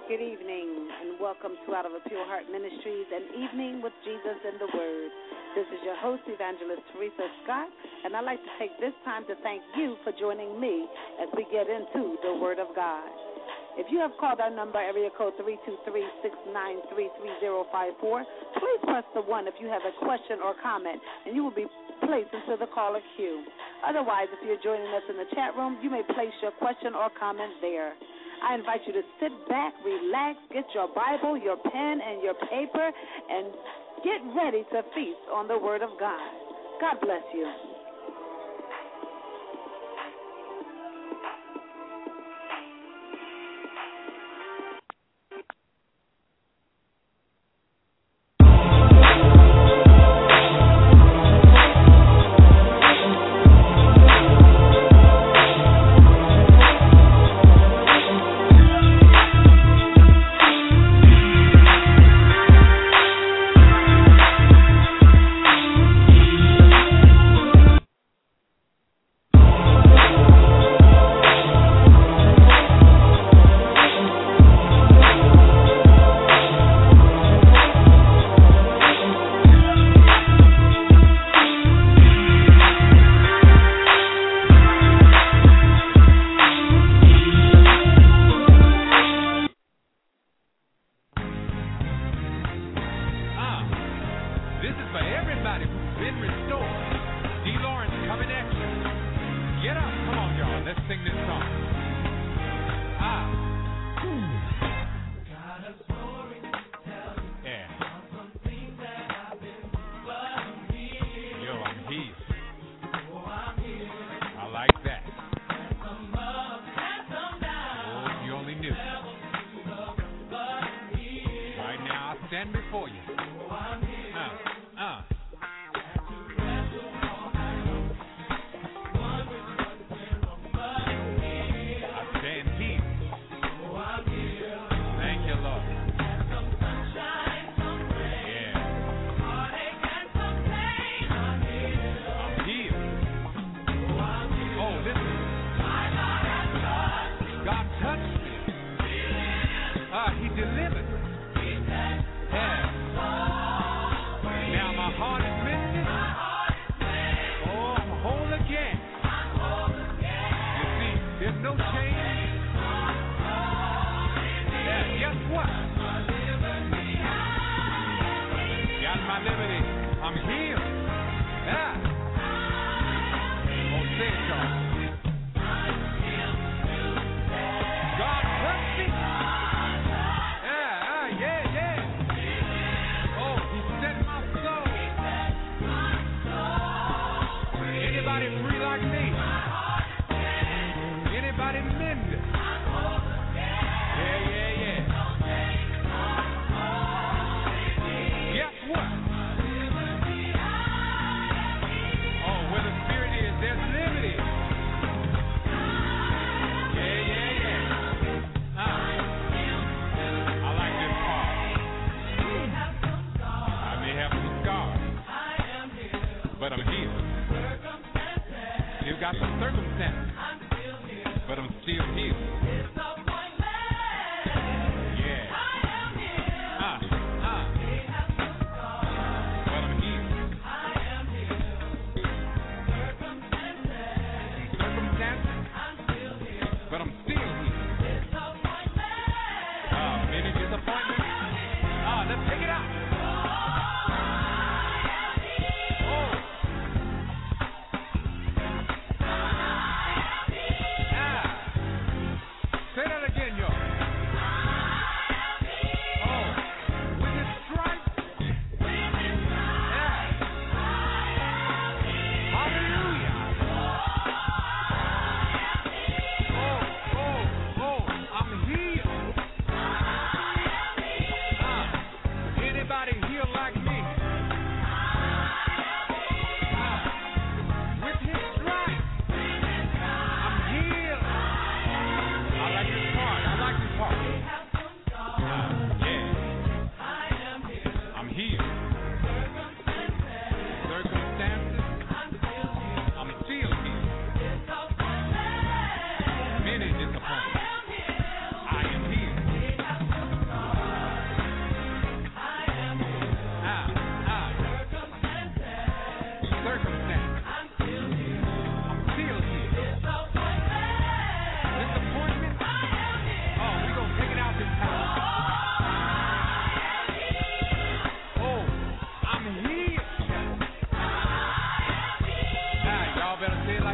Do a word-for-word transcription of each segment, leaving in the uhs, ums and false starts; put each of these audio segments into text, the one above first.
Good evening, and welcome to Out of a Pure Heart Ministries, an evening with Jesus and the Word. This is your host, Evangelist Teresa Scott, and I'd like to take this time to thank you for joining me as we get into the Word of God. If you have called our number, area code three two three, six nine three, three zero five four, please press the one if you have a question or comment, and you will be placed into the caller queue. Otherwise, if you're joining us in the chat room, you may place your question or comment there. I invite you to sit back, relax, get your Bible, your pen, and your paper, and get ready to feast on the Word of God. God bless you.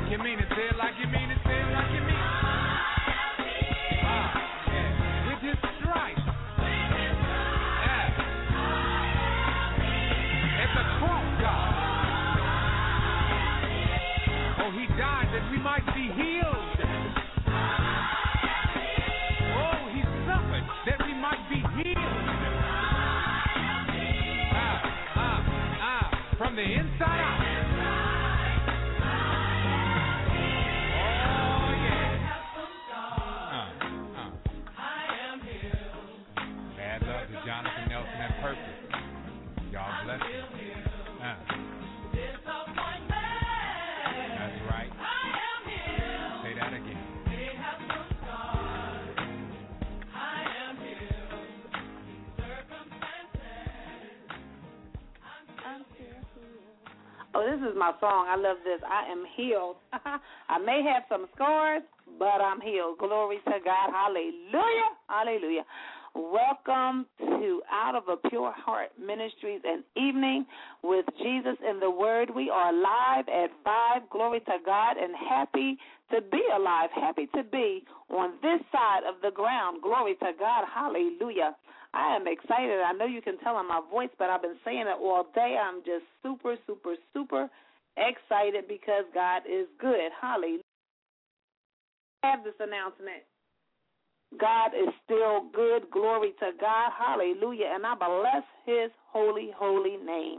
like you mean it. Say it like you mean it. Say it like you mean it. Ah, yeah. With his stripes. Yeah. At the cross, God. Oh, he died that we might be healed. Oh, he suffered that we might be healed. Ah, ah, ah. From the inside out. Jonathan Nelson and Purpose. God bless you. Uh. That's right. Say that again. Oh, this is my song. I love this. I am healed. I may have some scars, but I'm healed. Glory to God. Hallelujah. Hallelujah. Welcome to Out of a Pure Heart Ministries and Evening with Jesus in the Word. We are live at five. Glory to God, and happy to be alive. Happy to be on this side of the ground. Glory to God. Hallelujah. I am excited. I know you can tell in my voice, but I've been saying it all day. I'm just super, super, super excited because God is good. Hallelujah. I have this announcement. God is still good. Glory to God. Hallelujah. And I bless his holy, holy name.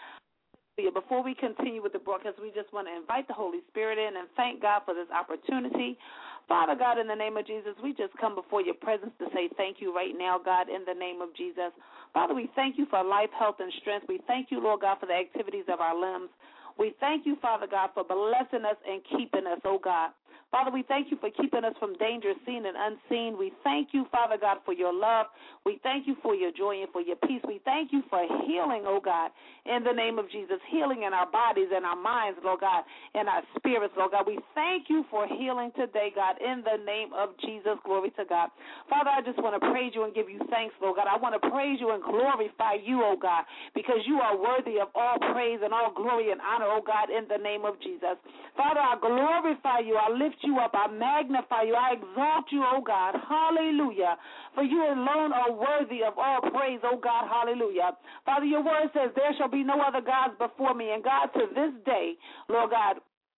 Before we continue with the broadcast, we just want to invite the Holy Spirit in and thank God for this opportunity. Father God, in the name of Jesus, we just come before your presence to say thank you right now, God, in the name of Jesus. Father, we thank you for life, health, and strength. We thank you, Lord God, for the activities of our limbs. We thank you, Father God, for blessing us and keeping us, oh God. Father, we thank you for keeping us from danger seen and unseen. We thank you, Father God, for your love. We thank you for your joy and for your peace. We thank you for healing, oh God, in the name of Jesus, healing in our bodies and our minds, Lord God, and our spirits, Lord God. We thank you for healing today, God, in the name of Jesus. Glory to God. Father, I just want to praise you and give you thanks, Lord God. I want to praise you and glorify you, oh God, because you are worthy of all praise and all glory and honor, oh God, in the name of Jesus. Father, I glorify you. I lift you up. I magnify you. I exalt you, oh God. Hallelujah. For you alone are worthy of all praise, oh God. Hallelujah. Father, your word says there shall be no other gods before me. And God, to this day, Lord God,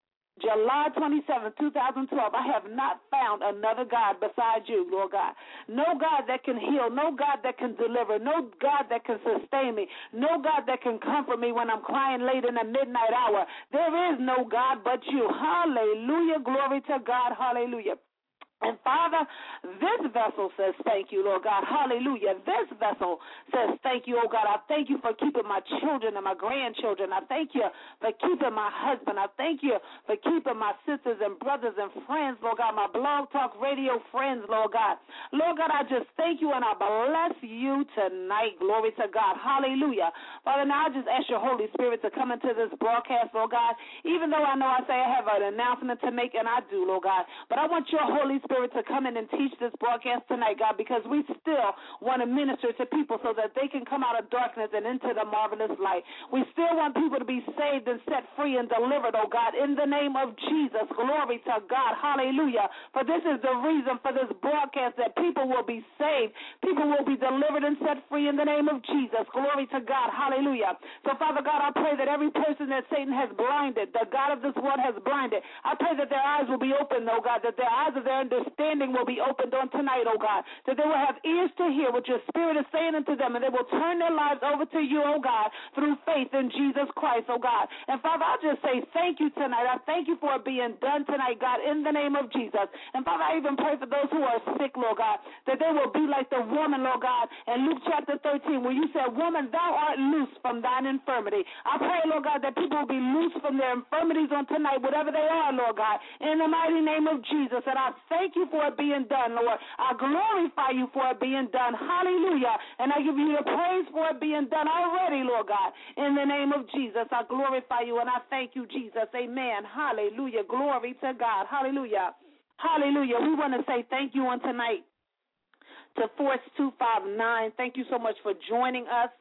July twenty-seventh, two thousand twelve, I have not found another God besides you, Lord God. No God that can heal, no God that can deliver, no God that can sustain me, no God that can comfort me when I'm crying late in the midnight hour. There is no God but you. Hallelujah. Glory to God. Hallelujah. And Father, this vessel says thank you, Lord God. Hallelujah. This vessel says thank you, oh God. I thank you for keeping my children and my grandchildren. I thank you for keeping my husband. I thank you for keeping my sisters and brothers and friends, Lord God, my Blog Talk Radio friends, Lord God. Lord God, I just thank you and I bless you tonight. Glory to God. Hallelujah. Father, now I just ask your Holy Spirit to come into this broadcast, Lord God, even though I know I say I have an announcement to make, and I do, Lord God. But I want your Holy Spirit to come in and teach this broadcast tonight, God, because we still want to minister to people so that they can come out of darkness and into the marvelous light. We still want people to be saved and set free and delivered, oh God, in the name of Jesus. Glory to God. Hallelujah. For this is the reason for this broadcast, that people will be saved. People will be delivered and set free in the name of Jesus. Glory to God. Hallelujah. So, Father God, I pray that every person that Satan has blinded, the God of this world has blinded, I pray that their eyes will be opened, oh God, that their eyes of their understanding will be opened on tonight, oh God, that they will have ears to hear what your Spirit is saying unto them, and they will turn their lives over to you, oh God, through faith in Jesus Christ, oh God. And Father, I just say thank you tonight. I thank you for it being done tonight, God, in the name of Jesus. And Father, I even pray for those who are sick, Lord God, that they will be like the woman, Lord God, in Luke chapter thirteen, where you said, woman, thou art loose from thine infirmity. I pray, Lord God, that people will be loose from their infirmities on tonight, whatever they are, Lord God, in the mighty name of Jesus. And I thank you for it being done, Lord. I glorify you for it being done. Hallelujah. And I give you the praise for it being done already, Lord God. In the name of Jesus, I glorify you and I thank you, Jesus. Amen. Hallelujah. Glory to God. Hallelujah. Hallelujah. We want to say thank you on tonight to Force two five nine. Thank you so much for joining us.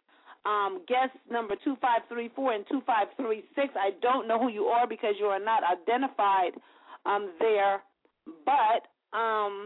um, guest number two five three four and two five three six. I don't know who you are because you are not identified um, there, but um,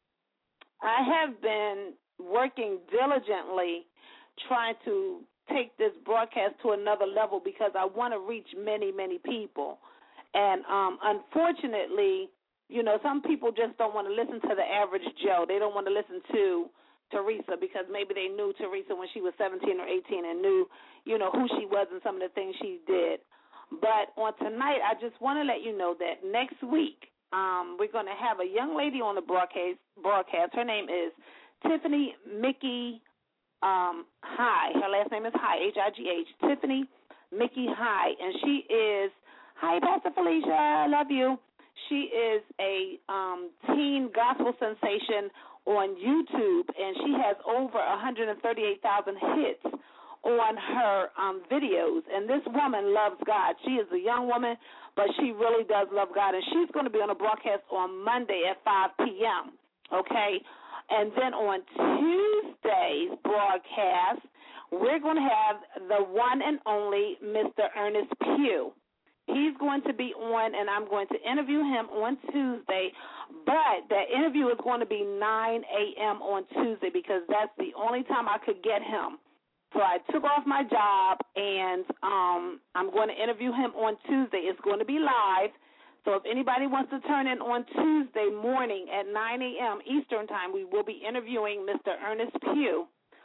I have been working diligently trying to take this broadcast to another level because I want to reach many, many people. And um, unfortunately, you know, some people just don't want to listen to the average Joe. They don't want to listen to Teresa because maybe they knew Teresa when she was seventeen or eighteen and knew, you know, who she was and some of the things she did. But on tonight, I just want to let you know that next week um, we're going to have a young lady on the broadcast. broadcast. Her name is Tiffany Mickey um, High. Her last name is High, H I G H, Tiffany Mickey High. And she is, hi, Pastor Felicia, I love you. She is a um, teen gospel sensation on YouTube, and she has over one hundred thirty-eight thousand hits on her um, videos. And this woman loves God. She is a young woman, but she really does love God. And she's going to be on a broadcast on Monday at five p.m., okay? And then on Tuesday's broadcast, we're going to have the one and only Mister Ernest Pugh. He's going to be on, and I'm going to interview him on Tuesday, but that interview is going to be nine a.m. on Tuesday because that's the only time I could get him. So I took off my job, and um, I'm going to interview him on Tuesday. It's going to be live, so if anybody wants to turn in on Tuesday morning at nine a.m. Eastern Time, we will be interviewing Mister Ernest Pugh.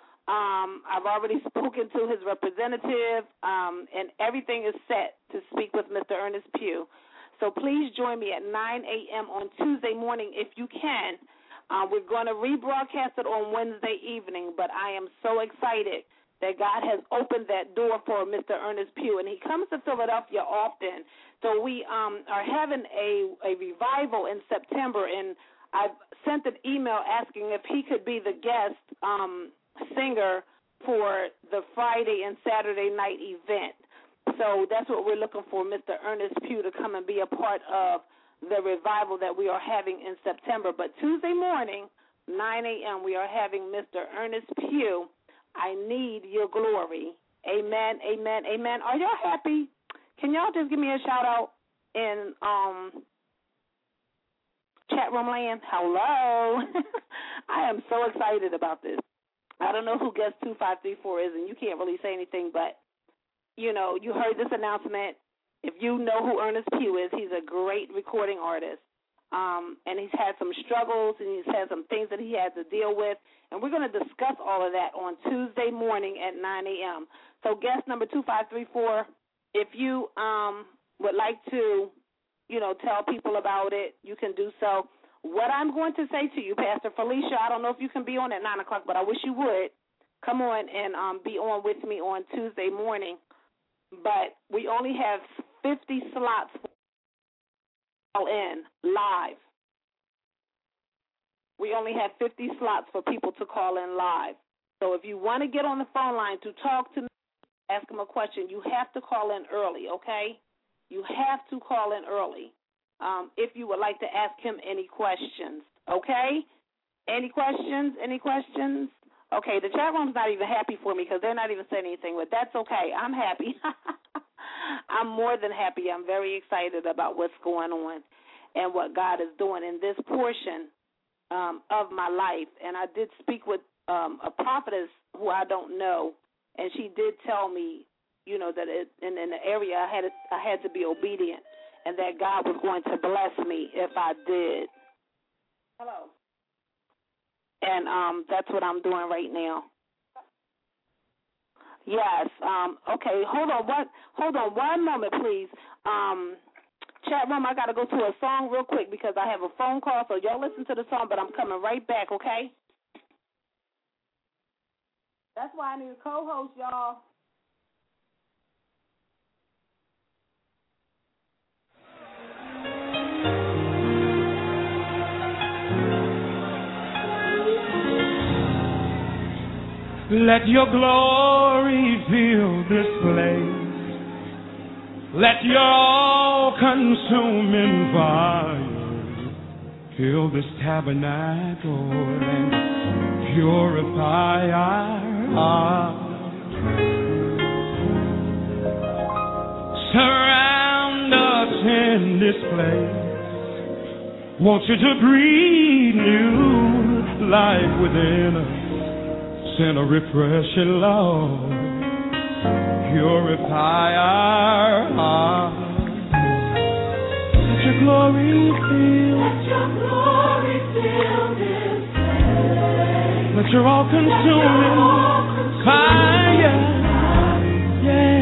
Um, I've already spoken to his representative, um, and everything is set to speak with Mister Ernest Pugh. So please join me at nine a.m. on Tuesday morning if you can. Uh, we're going to rebroadcast it on Wednesday evening, but I am so excited that God has opened that door for Mister Ernest Pugh, and he comes to Philadelphia often. So we um, are having a, a revival in September, and I've sent an email asking if he could be the guest um singer for the Friday and Saturday night event. So that's what we're looking for, Mister Ernest Pugh to come and be a part of the revival that we are having in September. But Tuesday morning, nine a.m., we are having Mister Ernest Pugh, I Need Your Glory. Amen, amen, amen. Are y'all happy? Can y'all just give me a shout-out in um, chat room land? Hello. I am so excited about this. I don't know who guest two five three four is, and you can't really say anything, but, you know, you heard this announcement. If you know who Ernest Pugh is, he's a great recording artist, um, and he's had some struggles, and he's had some things that he had to deal with, and we're going to discuss all of that on Tuesday morning at nine a.m. So guest number two five three four, if you um, would like to, you know, tell people about it, you can do so. What I'm going to say to you, Pastor Felicia, I don't know if you can be on at nine o'clock, but I wish you would. Come on and um, be on with me on Tuesday morning. But we only have fifty slots for call in live. We only have fifty slots for people to call in live. So if you want to get on the phone line to talk to me, ask him a question, you have to call in early, okay? You have to call in early. Um, if you would like to ask him any questions, okay? Any questions? Any questions? Okay, the chat room's not even happy for me because they're not even saying anything, but that's okay. I'm happy. I'm more than happy. I'm very excited about what's going on and what God is doing in this portion um, of my life. And I did speak with um, a prophetess who I don't know, and she did tell me, you know, that it, in, in the area I had, I had to be obedient, and that God was going to bless me if I did. Hello. And um, that's what I'm doing right now. Yes. Um, okay. Hold on. One. Hold on. One moment, please. Um, chat room. I got to go to a song real quick because I have a phone call. So y'all listen to the song, but I'm coming right back. Okay. That's why I need a co-host, y'all. Let your glory fill this place. Let your all-consuming fire fill this tabernacle and purify our hearts. Surround us in this place. Want you to breathe new life within us. Send a refreshing love. Purify our hearts. Let your glory fill. Let your glory fill this place. Let your all-consuming fire. Yeah.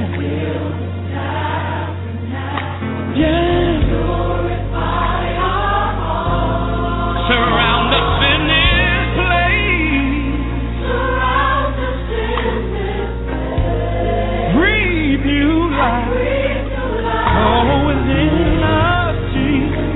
Yeah. Purify our hearts. Surround us in this place. Surround us in this place. Breathe new life. Breathe new life. Oh, within us, Jesus.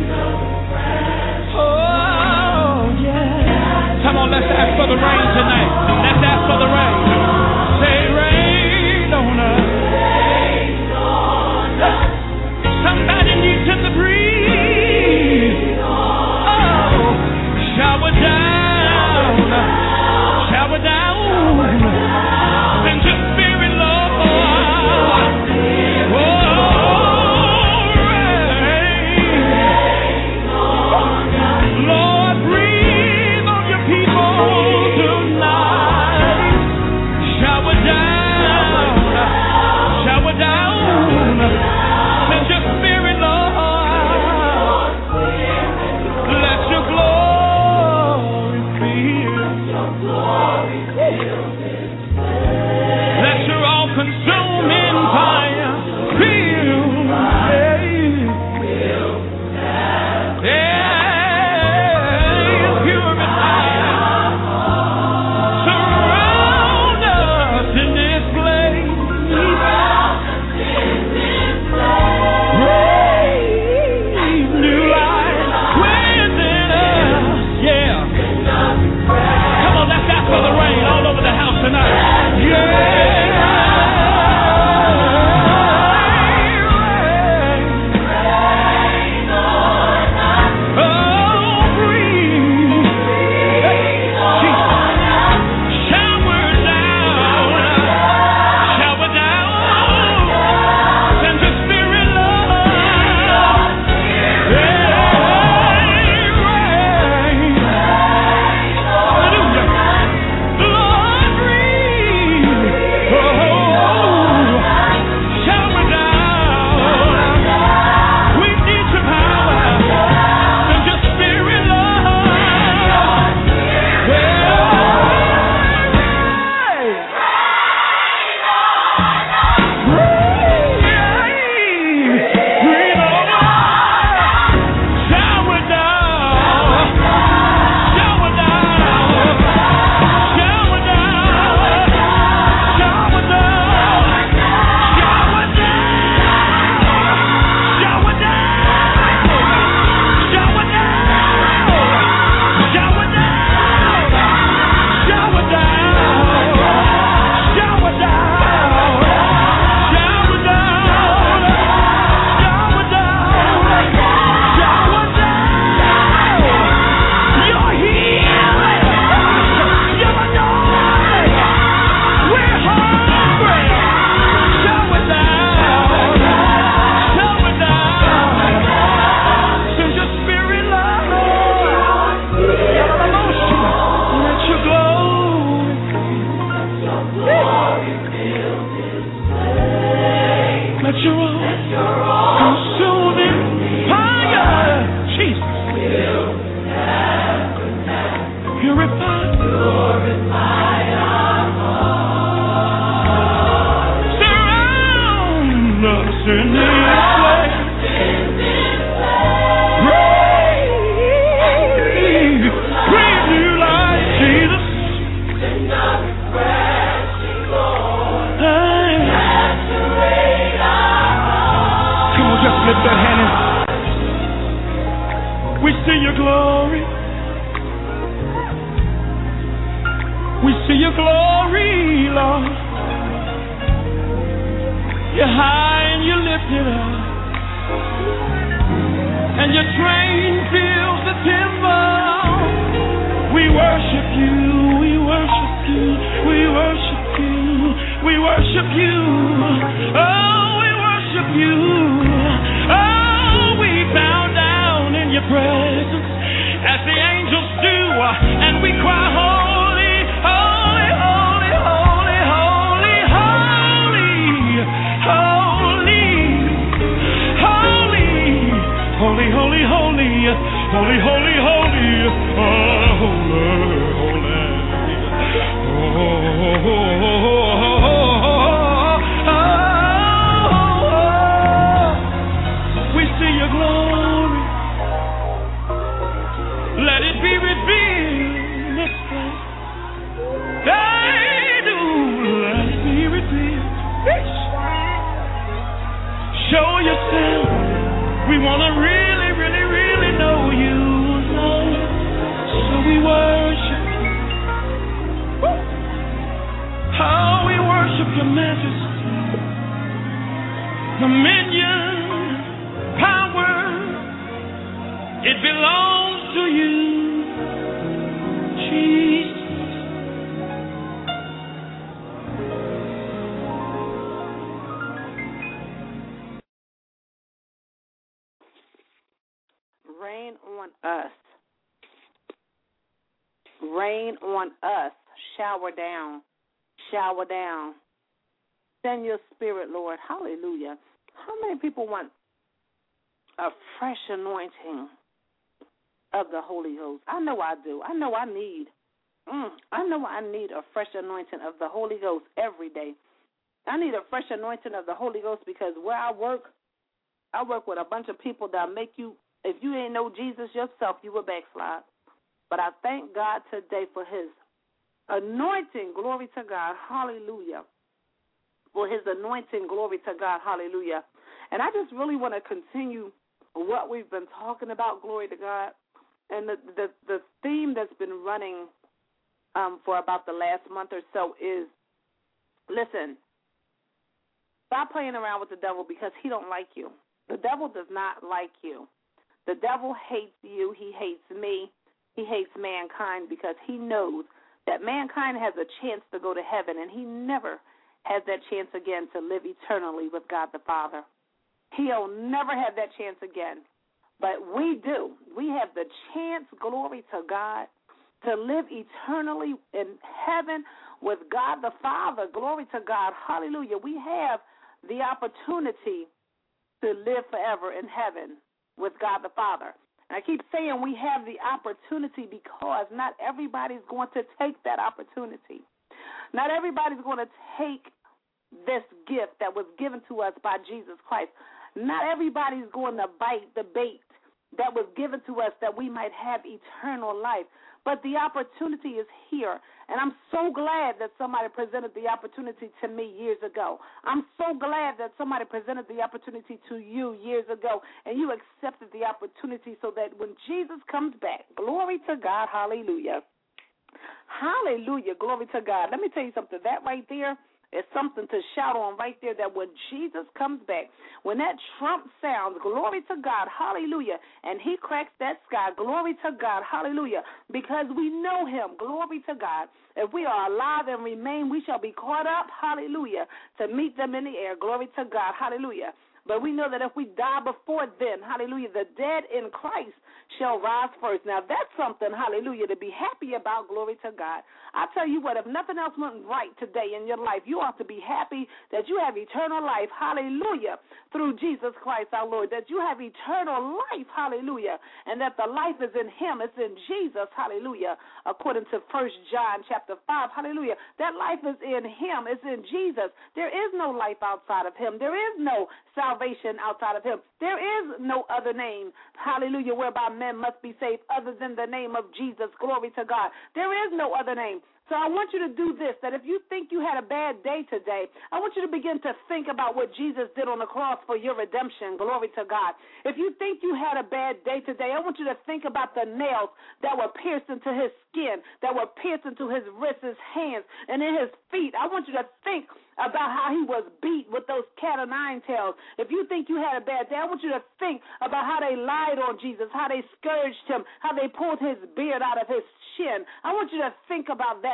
Oh, yeah. Come on, let's ask for the rain tonight. Let's ask for the rain. Say rain on us. Rain on us. Somebody needs him to breathe. Oh, shower down, shower down. Send your spirit, Lord. Oh, rain. Lord, breathe on your people tonight. Shower down, shower down. Send your spirit, Lord. Let your glory fill. Let your all-consuming fire fill. Yeah. Yeah. Purify. Surround us in this place. Breathe new life within us. Yeah. Come on, let's ask for the rain all over the house tonight. Yeah. Oh, breathe. Jesus. Shower down. Shower down. Send your spirit, Lord. Yeah. Rain. Hallelujah. Lord, breathe. Oh, shower down. We need your power. Send your spirit, Lord. Yeah. Breathe on us. Shower down. Shower down. Shower down. Shower down. Shower down. Shower down. Shower down. Shower down. Shower down. Shower down. Shower down. Shower down. Shower down. You're healing. You're anointing. We're hungry. Shower down. Shower down. Send your spirit, Lord. Let your glory. Let your all-consuming fire, Jesus, purify. Surround us in this place. Breathe, breathe new life, Jesus. Hey. Come on, just lift that hand. We see your glory. We see your glory, Lord. You're high and you're lifted up, and your train fills the temple. We worship you, we worship you, we worship you, we worship you. Oh, we worship you. Oh, we bow down in your presence as the angels do, and we cry, holy, holy, holy, holy, holy, holy, holy, holy, holy, holy, holy, holy, holy, holy, oh, holy, holy, oh, oh, oh, oh, oh, we see your glory. Let it be revealed in this place. They do. Let it be revealed. Show yourself. We want to really, really, really know you, Lord. So we worship. How we worship your majesty. Dominion, power, it belongs to you, Jesus. Rain on us. Rain on us. Shower down. Shower down. Send your spirit, Lord. Hallelujah. How many people want a fresh anointing of the Holy Ghost? I know I do. I know I need. Mm, I know I need a fresh anointing of the Holy Ghost every day. I need a fresh anointing of the Holy Ghost because where I work, I work with a bunch of people that make you, if you ain't know Jesus yourself, you will backslide. But I thank God today for his anointing. Glory to God. Hallelujah. For his anointing. Glory to God. Hallelujah. And I just really want to continue what we've been talking about. Glory to God. And the, the, the theme that's been running um, for about the last month or so is, listen, stop playing around with the devil because he don't like you. The devil does not like you. The devil hates you. He hates me. He hates mankind because he knows that mankind has a chance to go to heaven, and he never has that chance again to live eternally with God the Father. He'll never have that chance again. But we do. We have the chance, glory to God, to live eternally in heaven with God the Father. Glory to God. Hallelujah. We have the opportunity to live forever in heaven with God the Father. And I keep saying we have the opportunity because not everybody's going to take that opportunity. Not everybody's going to take this gift that was given to us by Jesus Christ. Not everybody's going to bite the bait that was given to us that we might have eternal life. But the opportunity is here, and I'm so glad that somebody presented the opportunity to me years ago. I'm so glad that somebody presented the opportunity to you years ago, and you accepted the opportunity so that when Jesus comes back, glory to God, hallelujah. Hallelujah, glory to God. Let me tell you something. That right there is something to shout on right there, that when Jesus comes back, when that trump sounds, glory to God, hallelujah, and he cracks that sky, glory to God, hallelujah, because we know him, glory to God. If we are alive and remain, we shall be caught up, hallelujah, to meet them in the air, glory to God, hallelujah. But we know that if we die before then, hallelujah, the dead in Christ shall rise first. Now, that's something, hallelujah, to be happy about, glory to God. I tell you what, if nothing else went right today in your life, you ought to be happy that you have eternal life, hallelujah, through Jesus Christ our Lord, that you have eternal life, hallelujah, and that the life is in him, it's in Jesus, hallelujah, according to First John chapter five, hallelujah. That life is in him, it's in Jesus. There is no life outside of him. There is no salvation outside of him. There is no other name, hallelujah, whereby men must be saved other than the name of Jesus. Glory to God. There is no other name. So I want you to do this, that if you think you had a bad day today, I want you to begin to think about what Jesus did on the cross for your redemption. Glory to God. If you think you had a bad day today, I want you to think about the nails that were pierced into his skin, that were pierced into his wrists, his hands, and in his feet. I want you to think about how he was beat with those cat o' nine tails. If you think you had a bad day, I want you to think about how they lied on Jesus, how they scourged him, how they pulled his beard out of his chin. I want you to think about that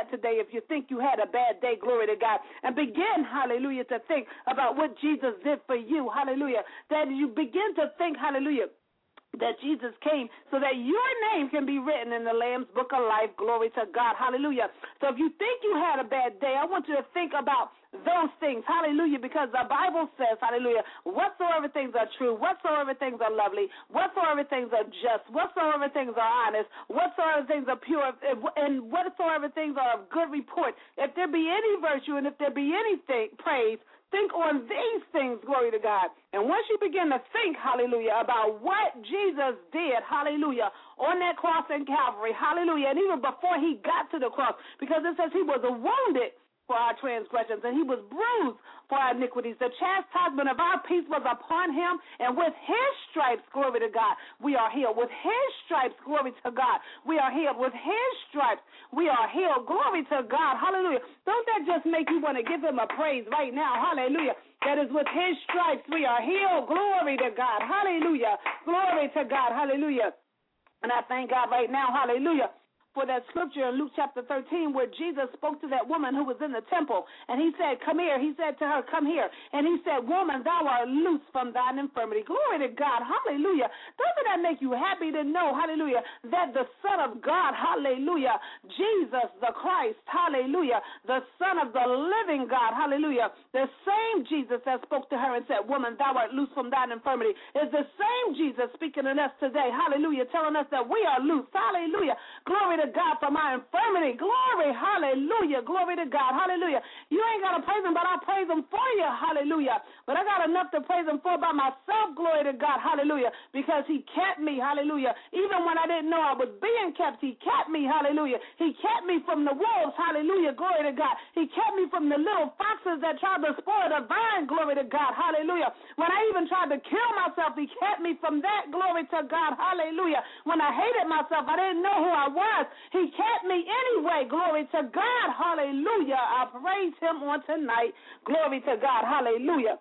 that today. If you think you had a bad day, glory to God, and begin, hallelujah, to think about what Jesus did for you, hallelujah, that you begin to think, hallelujah, that Jesus came so that your name can be written in the Lamb's Book of Life. Glory to God. Hallelujah. So if you think you had a bad day, I want you to think about those things. Hallelujah. Because the Bible says, hallelujah, whatsoever things are true, whatsoever things are lovely, whatsoever things are just, whatsoever things are honest, whatsoever things are pure, and whatsoever things are of good report, if there be any virtue and if there be anything, praise, think on these things, glory to God. And once you begin to think, hallelujah, about what Jesus did, hallelujah, on that cross in Calvary, hallelujah, and even before he got to the cross, because it says he was wounded for our transgressions, and he was bruised for our iniquities. The chastisement of our peace was upon him, and with his stripes, glory to God, we are healed. With his stripes, glory to God, we are healed. With his stripes, we are healed. Glory to God. Hallelujah. Don't that just make you want to give him a praise right now? Hallelujah. That is with his stripes, we are healed. Glory to God. Hallelujah. Glory to God. Hallelujah. And I thank God right now, hallelujah, for that scripture in Luke chapter thirteen where Jesus spoke to that woman who was in the temple, and he said, come here. He said to her, come here. And he said, woman, thou art loose from thine infirmity. Glory to God. Hallelujah. Doesn't that make you happy to know, hallelujah, that the Son of God, hallelujah, Jesus the Christ, hallelujah, the Son of the living God, hallelujah, the same Jesus that spoke to her and said, woman, thou art loose from thine infirmity, is the same Jesus speaking to us today, hallelujah, telling us that we are loose, hallelujah. Glory to God for my infirmity. Glory, hallelujah. Glory to God, hallelujah. You ain't got to praise him, but I'll praise him for you, hallelujah. But I got enough to praise him for by myself, glory to God, hallelujah, because he kept me, hallelujah. Even when I didn't know I was being kept, he kept me, hallelujah. He kept me from the wolves, hallelujah, glory to God. He kept me from the little foxes that tried to spoil the vine, glory to God, hallelujah. When I even tried to kill myself, he kept me from that, glory to God, hallelujah. When I hated myself, I didn't know who I was. He kept me anyway. Glory to God. Hallelujah. I praise him on tonight. Glory to God. Hallelujah.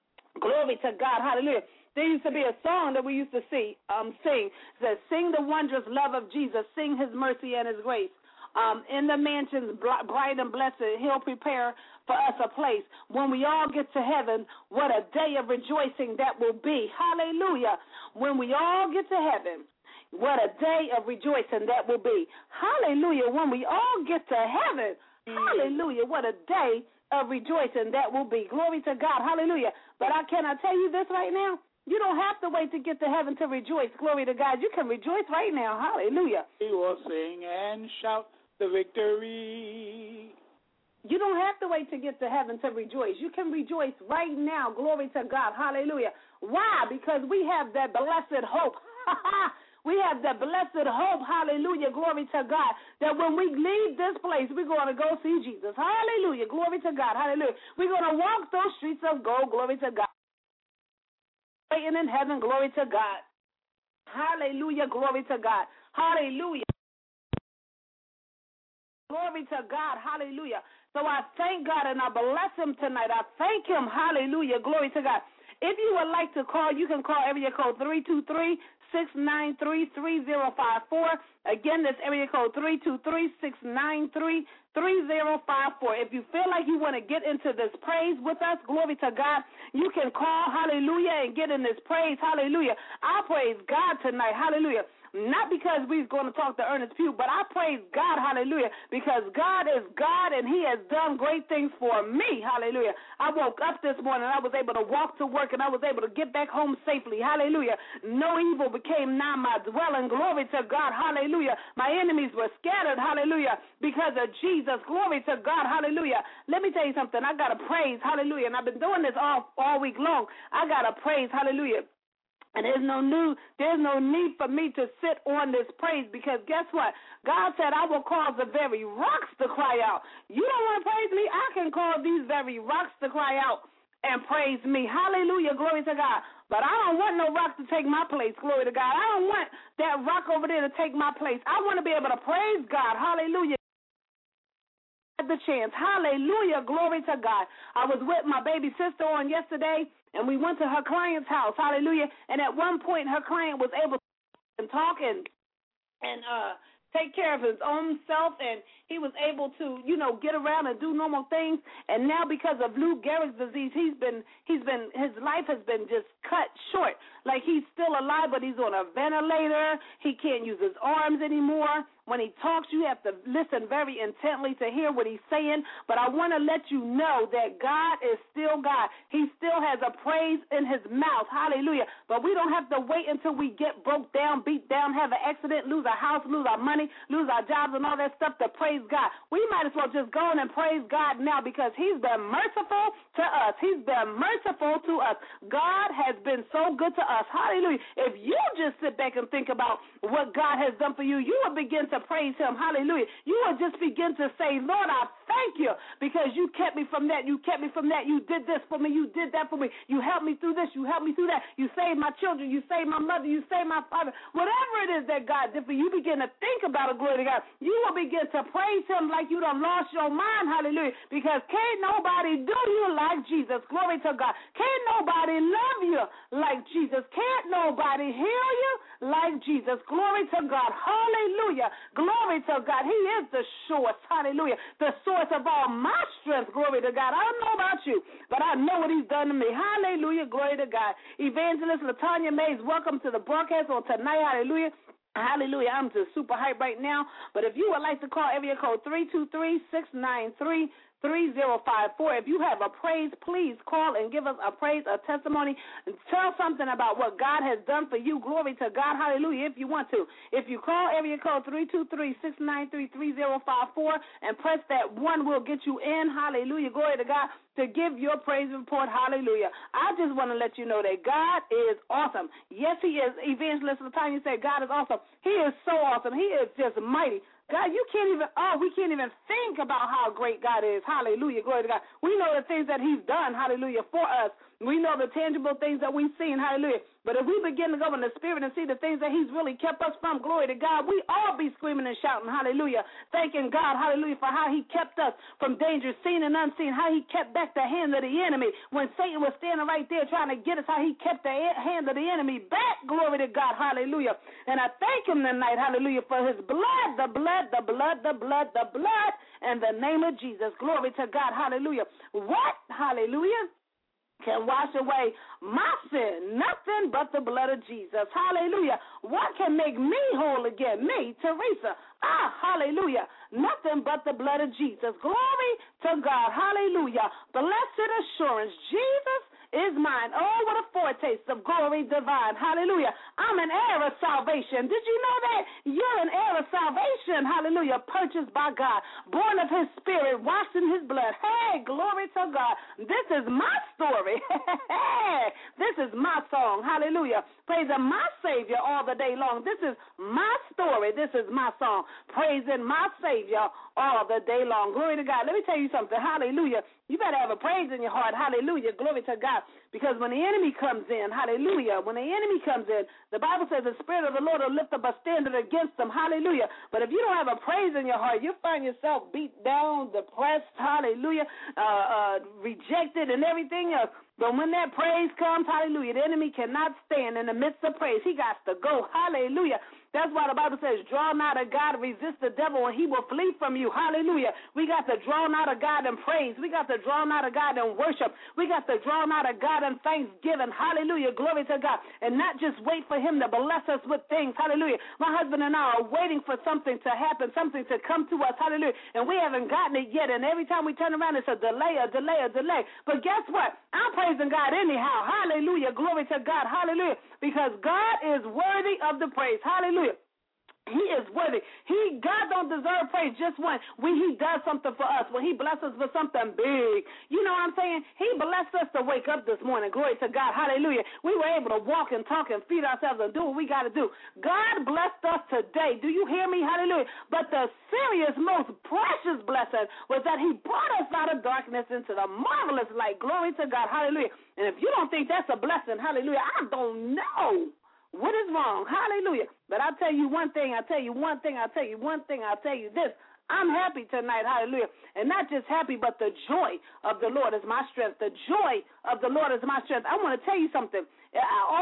Glory to God. Hallelujah. There used to be a song that we used to see, um, sing. It says, sing the wondrous love of Jesus. Sing his mercy and his grace. Um, in the mansions, bright and blessed, he'll prepare for us a place. When we all get to heaven, what a day of rejoicing that will be. Hallelujah. When we all get to heaven, what a day of rejoicing that will be. Hallelujah. When we all get to heaven, mm. hallelujah, what a day of rejoicing that will be. Glory to God. Hallelujah. But I can I tell you this right now? You don't have to wait to get to heaven to rejoice. Glory to God. You can rejoice right now. Hallelujah. We will sing and shout the victory. You don't have to wait to get to heaven to rejoice. You can rejoice right now. Glory to God. Hallelujah. Why? Because we have that blessed hope. We have the blessed hope, hallelujah, glory to God, that when we leave this place, we're going to go see Jesus. Hallelujah, glory to God, hallelujah. We're going to walk those streets of gold, glory to God. Waiting in heaven, glory to God. Hallelujah, glory to God. Hallelujah. Glory to God, hallelujah. So I thank God and I bless him tonight. I thank him, hallelujah, glory to God. If you would like to call, you can call area code three two three, six nine three, three zero five four. Again, that's area code three two three, six nine three, three zero five four. If you feel like you want to get into this praise with us, glory to God, you can call, hallelujah, and get in this praise, hallelujah. I praise God tonight, hallelujah. Not because we're going to talk to Ernest Pugh, but I praise God, hallelujah, because God is God and he has done great things for me, hallelujah. I woke up this morning and I was able to walk to work and I was able to get back home safely, hallelujah. No evil became nigh my dwelling, glory to God, hallelujah. My enemies were scattered, hallelujah, because of Jesus, glory to God, hallelujah. Let me tell you something, I got to praise, hallelujah, and I've been doing this all, all week long. I got to praise, hallelujah. And there's no new, there's no need for me to sit on this praise because guess what? God said I will cause the very rocks to cry out. You don't want to praise me? I can cause these very rocks to cry out and praise me. Hallelujah, glory to God. But I don't want no rock to take my place, glory to God. I don't want that rock over there to take my place. I want to be able to praise God. Hallelujah. The chance. Hallelujah. Glory to God. I was with my baby sister on yesterday, and we went to her client's house. Hallelujah. And at one point, her client was able to talk and, and uh, take care of his own self, and he was able to, you know, get around and do normal things. And now because of Lou Gehrig's disease, he's been, he's been, his life has been just cut short. Like he's still alive, but he's on a ventilator. He can't use his arms anymore. When he talks, you have to listen very intently to hear what he's saying. But I want to let you know that God is still God. He still has a praise in his mouth. Hallelujah. But we don't have to wait until we get broke down, beat down, have an accident, lose our house, lose our money, lose our jobs and all that stuff to praise God. We might as well just go on and praise God now because he's been merciful to us. He's been merciful to us. God has been so good to us. Hallelujah. If you just sit back and think about what God has done for you, you will begin to to praise him. Hallelujah. You will just begin to say, Lord, I thank you because you kept me from that. You kept me from that. You did this for me. You did that for me. You helped me through this. You helped me through that. You saved my children. You saved my mother. You saved my father. Whatever it is that God did for you, you begin to think about it, glory to God. You will begin to praise him like you done lost your mind. Hallelujah. Because can't nobody do you like Jesus. Glory to God. Can't nobody love you like Jesus. Can't nobody heal you like Jesus. Glory to God. Hallelujah. Glory to God. He is the source. Hallelujah. The source of all my strength. Glory to God. I don't know about you, but I know what he's done to me. Hallelujah. Glory to God. Evangelist LaTanya Mays, welcome to the broadcast on tonight. Hallelujah. Hallelujah. I'm just super hyped right now. But if you would like to call area code three two three, six nine three, three zero five four. If you have a praise, please call and give us a praise, a testimony. Tell something about what God has done for you. Glory to God. Hallelujah. If you want to. If you call area code three two three, six nine three, three zero five four and press that one, we'll get you in. Hallelujah. Glory to God. To give your praise report. Hallelujah. I just want to let you know that God is awesome. Yes, he is. Evangelist LaTanya said God is awesome. He is so awesome. He is just mighty. God, you can't even, oh, we can't even think about how great God is. Hallelujah. Glory to God. We know the things that he's done, hallelujah, for us. We know the tangible things that we've seen, hallelujah. But if we begin to go in the spirit and see the things that he's really kept us from, glory to God, we all be screaming and shouting, hallelujah, thanking God, hallelujah, for how he kept us from danger seen and unseen, how he kept back the hand of the enemy. When Satan was standing right there trying to get us, how he kept the hand of the enemy back, glory to God, hallelujah. And I thank him tonight, hallelujah, for his blood, the blood, the blood, the blood, the blood, in the name of Jesus. Glory to God, hallelujah. What, hallelujah, can wash away my sin? Nothing but the blood of Jesus. Hallelujah. What can make me whole again? Me, Teresa. Ah, hallelujah. Nothing but the blood of Jesus. Glory to God. Hallelujah. Blessed assurance. Jesus is mine. Oh, what a foretaste of glory divine. Hallelujah. I'm an heir of salvation. Did you know that? You're an heir of salvation. Hallelujah. Purchased by God. Born of his spirit. Washed in his blood. Hey, glory to God. This is my story. This is my song. Hallelujah. Praising my Savior all the day long. This is my story. This is my song. Praising my Savior all the day long. Glory to God. Let me tell you something. Hallelujah. You better have a praise in your heart. Hallelujah. Glory to God. Because when the enemy comes in, hallelujah, when the enemy comes in, the Bible says the Spirit of the Lord will lift up a standard against them. Hallelujah. But if you don't have a praise in your heart, you find yourself beat down, depressed, hallelujah, uh, uh, rejected and everything else. But when that praise comes, hallelujah, the enemy cannot stand in the midst of praise. He got to go. Hallelujah. That's why the Bible says, draw nigh to God, resist the devil, and he will flee from you. Hallelujah. We got to draw nigh to God in praise. We got to draw nigh to God in worship. We got to draw nigh to God in thanksgiving. Hallelujah. Glory to God. And not just wait for him to bless us with things. Hallelujah. My husband and I are waiting for something to happen, something to come to us. Hallelujah. And we haven't gotten it yet. And every time we turn around, it's a delay, a delay, a delay. But guess what? I'm praising God anyhow. Hallelujah. Glory to God. Hallelujah. Because God is worthy of the praise. Hallelujah. He is worthy. He, God don't deserve praise just when we, he does something for us, when he blesses us with something big. You know what I'm saying? He blessed us to wake up this morning. Glory to God. Hallelujah. We were able to walk and talk and feed ourselves and do what we got to do. God blessed us today. Do you hear me? Hallelujah. But the serious, most precious blessing was that he brought us out of darkness into the marvelous light. Glory to God. Hallelujah. And if you don't think that's a blessing, hallelujah, I don't know what is wrong. Hallelujah. But I'll tell you one thing, I'll tell you one thing, I'll tell you one thing, I'll tell you this. I'm happy tonight, hallelujah. And not just happy, but the joy of the Lord is my strength. The joy of the Lord is my strength. I want to tell you something. All week long,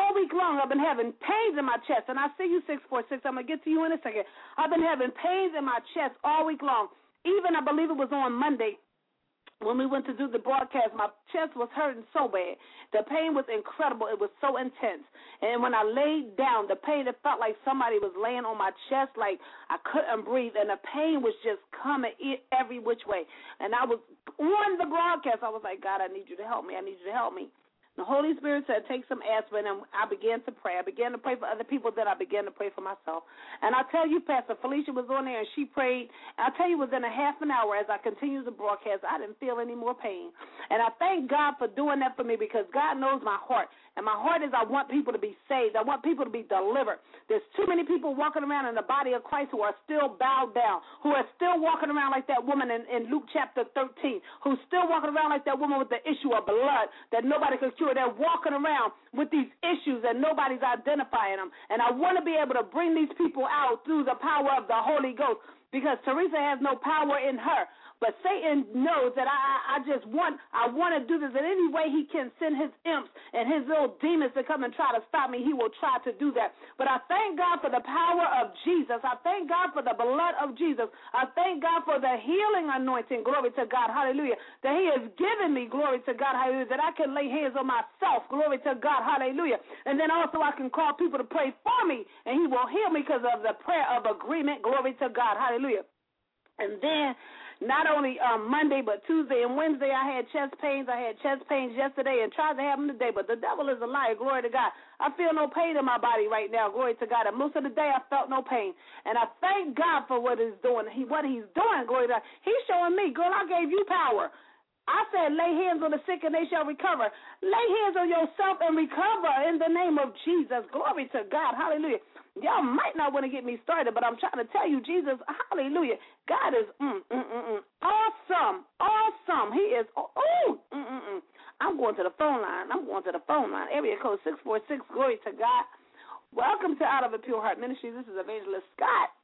long, I've been having pains in my chest. And I see you, six four six. I'm going to get to you in a second. I've been having pains in my chest all week long. Even, I believe it was on Monday, when we went to do the broadcast, my chest was hurting so bad. The pain was incredible. It was so intense. And when I laid down, the pain, it felt like somebody was laying on my chest, like I couldn't breathe. And the pain was just coming every which way. And I was on the broadcast. I was like, God, I need you to help me. I need you to help me. The Holy Spirit said, take some aspirin, and I began to pray. I began to pray for other people, then I began to pray for myself. And I tell you, Pastor Felicia was on there, and she prayed. I tell you, within a half an hour as I continued the broadcast, I didn't feel any more pain. And I thank God for doing that for me, because God knows my heart. And my heart is I want people to be saved. I want people to be delivered. There's too many people walking around in the body of Christ who are still bowed down, who are still walking around like that woman in, in Luke chapter thirteen, who's still walking around like that woman with the issue of blood that nobody could cure. They're walking around with these issues and nobody's identifying them. And I want to be able to bring these people out through the power of the Holy Ghost, because Teresa has no power in her. But Satan knows that I, I just want, I want to do this. In any way he can send his imps and his little demons to come and try to stop me, he will try to do that. But I thank God for the power of Jesus. I thank God for the blood of Jesus. I thank God for the healing anointing, glory to God, hallelujah, that he has given me, glory to God, hallelujah, that I can lay hands on myself, glory to God, hallelujah. And then also I can call people to pray for me, and he will heal me because of the prayer of agreement, glory to God, hallelujah. And then not only um, Monday, but Tuesday and Wednesday, I had chest pains. I had chest pains yesterday and tried to have them today, but the devil is a liar, glory to God. I feel no pain in my body right now, glory to God. And most of the day, I felt no pain. And I thank God for what he's doing. He, what he's doing, glory to God. He's showing me, girl, I gave you power. I said, lay hands on the sick and they shall recover. Lay hands on yourself and recover in the name of Jesus. Glory to God. Hallelujah. Y'all might not want to get me started, but I'm trying to tell you, Jesus, hallelujah. God is mm, mm, mm, mm, awesome. Awesome. He is, oh, mm, mm, mm. I'm going to the phone line. I'm going to the phone line. Area code six four six. Glory to God. Welcome to Out of a Pure Heart Ministry. This is Evangelist Scott.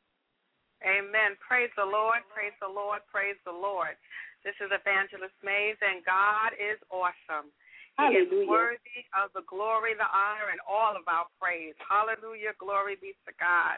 Amen. Praise the Lord. Praise the Lord. Praise the Lord. This is Evangelist Mays, and God is awesome. He Hallelujah. is worthy of the glory, the honor, and all of our praise. Hallelujah. Glory be to God.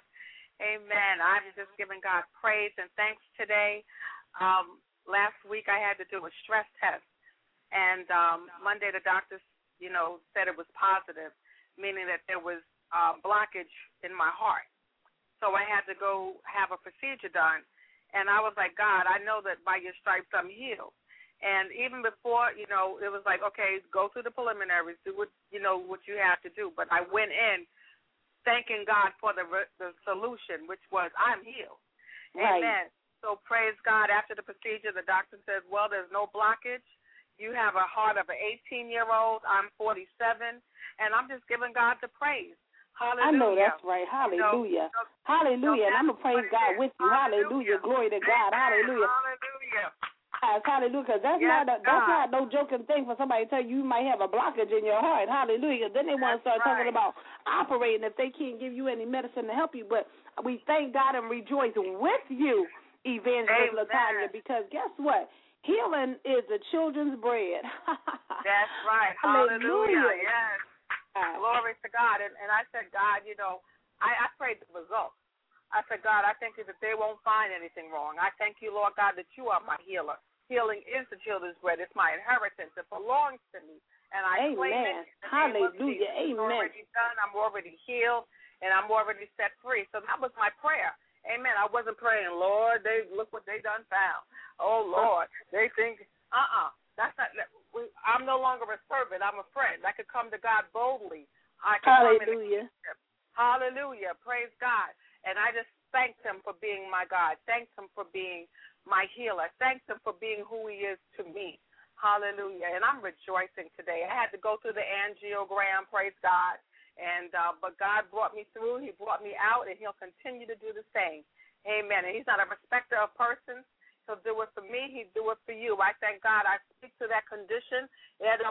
Amen. I'm just giving God praise and thanks today. Um, last week I had to do a stress test, and um, Monday the doctors, you know, said it was positive, meaning that there was uh, blockage in my heart. So I had to go have a procedure done. And I was like, God, I know that by your stripes I'm healed. And even before, you know, it was like, okay, go through the preliminaries, do what, you know, what you have to do. But I went in thanking God for the the solution, which was I'm healed. Right. Amen. So praise God. After the procedure, the doctor said, well, there's no blockage. You have a heart of an eighteen-year-old. I'm forty-seven. And I'm just giving God the praise. Hallelujah. I know that's right. Hallelujah. You know, hallelujah. And I'm going to praise God with you. Hallelujah. Hallelujah. Glory to God. Hallelujah. Hallelujah. Hallelujah. Because that's, yes, not a, that's not no joking thing for somebody to tell you you might have a blockage in your heart. Hallelujah. Then they want to start right. talking about operating if they can't give you any medicine to help you. But we thank God and rejoice with you, Evangelist LaTanya, because guess what? Healing is the children's bread. That's right. Hallelujah. Hallelujah. Yes. Uh, Glory to God. And, and I said, God, you know, I, I prayed the results. I said, God, I thank you that they won't find anything wrong. I thank you, Lord God, that you are my healer. Healing is the children's bread. It's my inheritance. It belongs to me. And I claim it. Hallelujah. Amen. It's already done. I'm already healed, and I'm already set free. So that was my prayer. Amen. I wasn't praying, Lord, they look what they done found. Oh, Lord, they think, uh-uh. That's not. I'm no longer a servant. I'm a friend. I could come to God boldly. I can Hallelujah. Come in Hallelujah. Praise God. And I just thanked him for being my God. Thanked him for being my healer. Thanked him for being who he is to me. Hallelujah. And I'm rejoicing today. I had to go through the angiogram. Praise God. And uh, but God brought me through. He brought me out, and he'll continue to do the same. Amen. And he's not a respecter of persons. He'll do it for me. He'll do it for you. I thank God. I speak to that condition that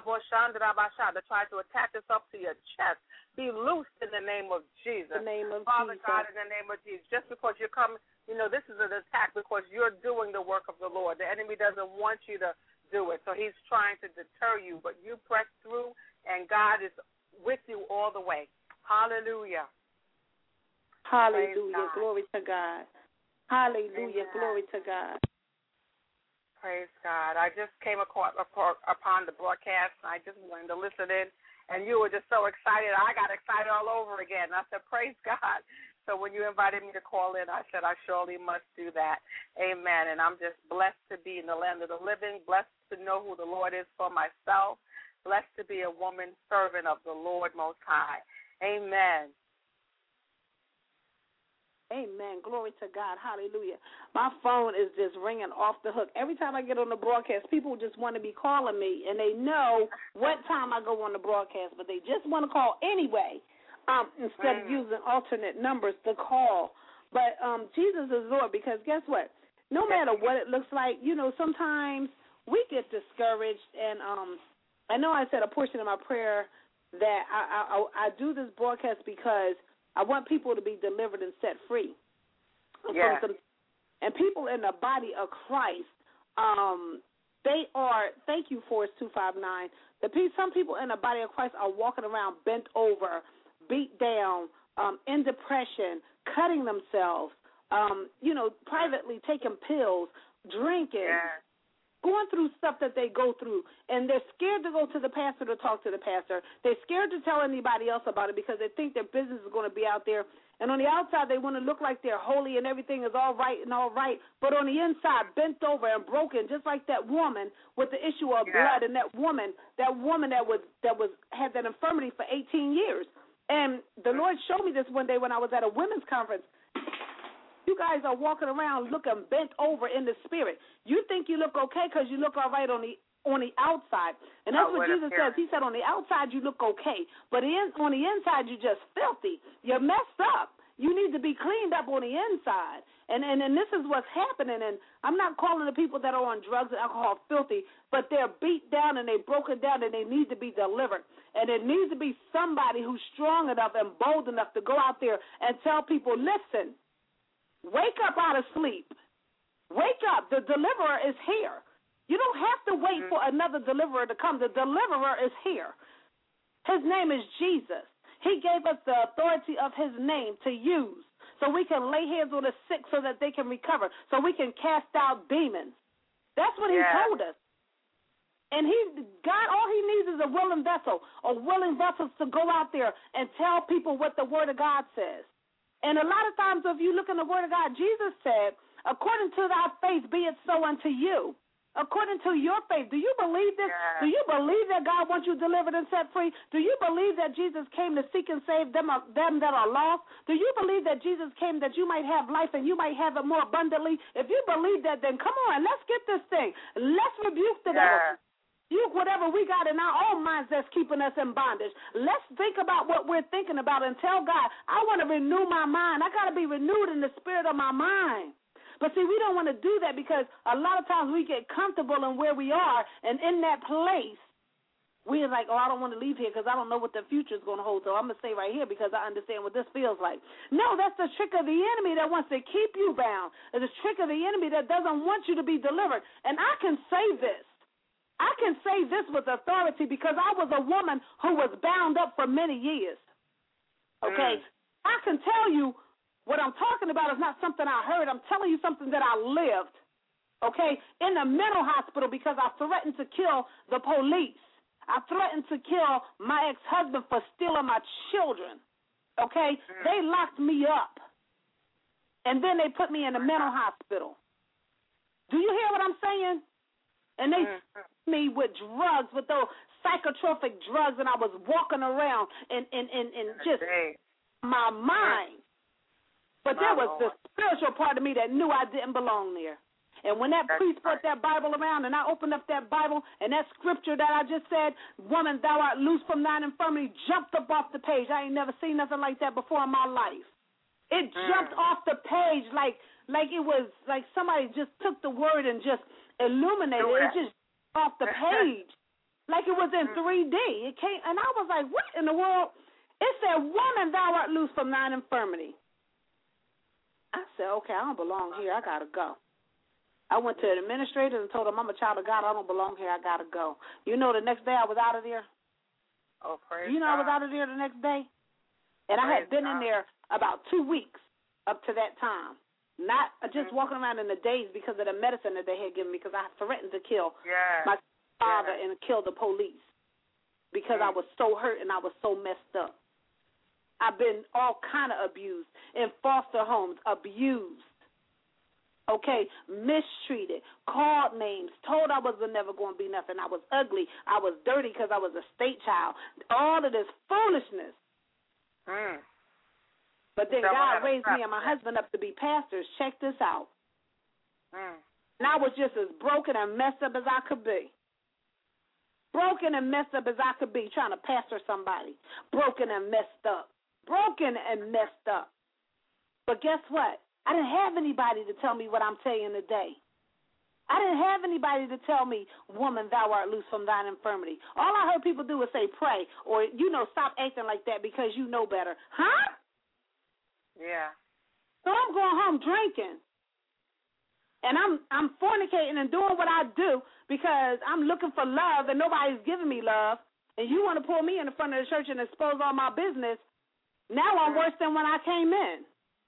tries to attach itself to your chest. Be loosed in the name of Jesus. In the name of Father Jesus. God, in the name of Jesus. Just because you're coming, you know, this is an attack because you're doing the work of the Lord. The enemy doesn't want you to do it, so he's trying to deter you. But you press through, and God is with you all the way. Hallelujah. Hallelujah. Glory to God. Hallelujah. Amen. Glory to God. Praise God. I just came upon, upon the broadcast, and I just wanted to listen in, and you were just so excited. I got excited all over again. I said, praise God. So when you invited me to call in, I said, I surely must do that. Amen. And I'm just blessed to be in the land of the living, blessed to know who the Lord is for myself, blessed to be a woman servant of the Lord Most High. Amen. Amen. Glory to God. Hallelujah. My phone is just ringing off the hook. Every time I get on the broadcast, people just want to be calling me, and they know what time I go on the broadcast, but they just want to call anyway um, instead mm. of using alternate numbers to call. But um, Jesus is Lord, because guess what? No matter what it looks like, you know, sometimes we get discouraged, and um, I know I said a portion of my prayer that I, I, I do this broadcast because I want people to be delivered and set free. Yeah. Some, and people in the body of Christ, um, they are, thank you, Force two five nine, the, some people in the body of Christ are walking around bent over, beat down, um, in depression, cutting themselves, um, you know, privately taking pills, drinking. Yeah. Going through stuff that they go through, and they're scared to go to the pastor to talk to the pastor. They're scared to tell anybody else about it because they think their business is going to be out there. And on the outside, they want to look like they're holy and everything is all right and all right, but on the inside, bent over and broken, just like that woman with the issue of yeah. blood, and that woman, that woman that was that was had that infirmity for eighteen years. And the Lord showed me this one day when I was at a women's conference. You guys are walking around looking bent over in the spirit. You think you look okay because you look all right on the on the outside. And that's oh, what Jesus says. He said on the outside you look okay, but in, on the inside you're just filthy. You're messed up. You need to be cleaned up on the inside. And, and, and this is what's happening. And I'm not calling the people that are on drugs and alcohol filthy, but they're beat down and they're broken down and they need to be delivered. And there needs to be somebody who's strong enough and bold enough to go out there and tell people, listen, wake up out of sleep. Wake up. The deliverer is here. You don't have to wait for another deliverer to come. The deliverer is here. His name is Jesus. He gave us the authority of his name to use so we can lay hands on the sick so that they can recover, so we can cast out demons. That's what he yeah. told us. And he, God, all he needs is a willing vessel, a willing vessel to go out there and tell people what the word of God says. And a lot of times, if you look in the Word of God, Jesus said, according to thy faith, be it so unto you. According to your faith. Do you believe this? Yeah. Do you believe that God wants you delivered and set free? Do you believe that Jesus came to seek and save them, them that are lost? Do you believe that Jesus came that you might have life and you might have it more abundantly? If you believe that, then come on, let's get this thing. Let's rebuke the yeah. devil. You, whatever we got in our own minds that's keeping us in bondage. Let's think about what we're thinking about and tell God, I want to renew my mind. I got to be renewed in the spirit of my mind. But, see, we don't want to do that because a lot of times we get comfortable in where we are, and in that place, we're like, oh, I don't want to leave here because I don't know what the future is going to hold, so I'm going to stay right here because I understand what this feels like. No, that's the trick of the enemy that wants to keep you bound. It's the trick of the enemy that doesn't want you to be delivered. And I can say this. I can say this with authority because I was a woman who was bound up for many years. Okay? Mm. I can tell you what I'm talking about is not something I heard. I'm telling you something that I lived. Okay? In the mental hospital because I threatened to kill the police. I threatened to kill my ex-husband for stealing my children. Okay? Mm. They locked me up. And then they put me in the mental hospital. Do you hear what I'm saying? And they mm-hmm. me with drugs, with those psychotropic drugs, and I was walking around in, in, in, in just my mind. But my there was Lord. The spiritual part of me that knew I didn't belong there. And when that That's priest right. put that Bible around and I opened up that Bible and that scripture that I just said, woman, thou art loose from thine infirmity, jumped up off the page. I ain't never seen nothing like that before in my life. It mm. jumped off the page like like it was like somebody just took the word and just illuminated it. It just off the page like it was in three D. It came, and I was like, what in the world? It said, woman, thou art loose from thine infirmity. I said, okay, I don't belong here. I got to go. I went to the administrator and told him I'm a child of God. I don't belong here. I got to go. You know, the next day I was out of there. Oh, praise You know, God. I was out of there the next day, and praise I had been God. in there about two weeks up to that time. Not just mm-hmm. walking around in the daze because of the medicine that they had given me, because I threatened to kill yes. my father yes. and kill the police because mm. I was so hurt and I was so messed up. I've been all kind of abused, in foster homes, abused, okay, mistreated, called names, told I was never going to be nothing. I was ugly. I was dirty because I was a state child. All of this foolishness. Mm. But then Someone God raised me and my that. husband up to be pastors. Check this out. Mm. And I was just as broken and messed up as I could be. Broken and messed up as I could be trying to pastor somebody. Broken and messed up. Broken and messed up. But guess what? I didn't have anybody to tell me what I'm telling you today. I didn't have anybody to tell me, woman, thou art loose from thine infirmity. All I heard people do was say pray or, you know, stop acting like that because you know better. Huh? Yeah. So I'm going home drinking. And I'm I'm fornicating and doing what I do because I'm looking for love and nobody's giving me love. And you want to pull me in the front of the church and expose all my business. Now I'm worse than when I came in.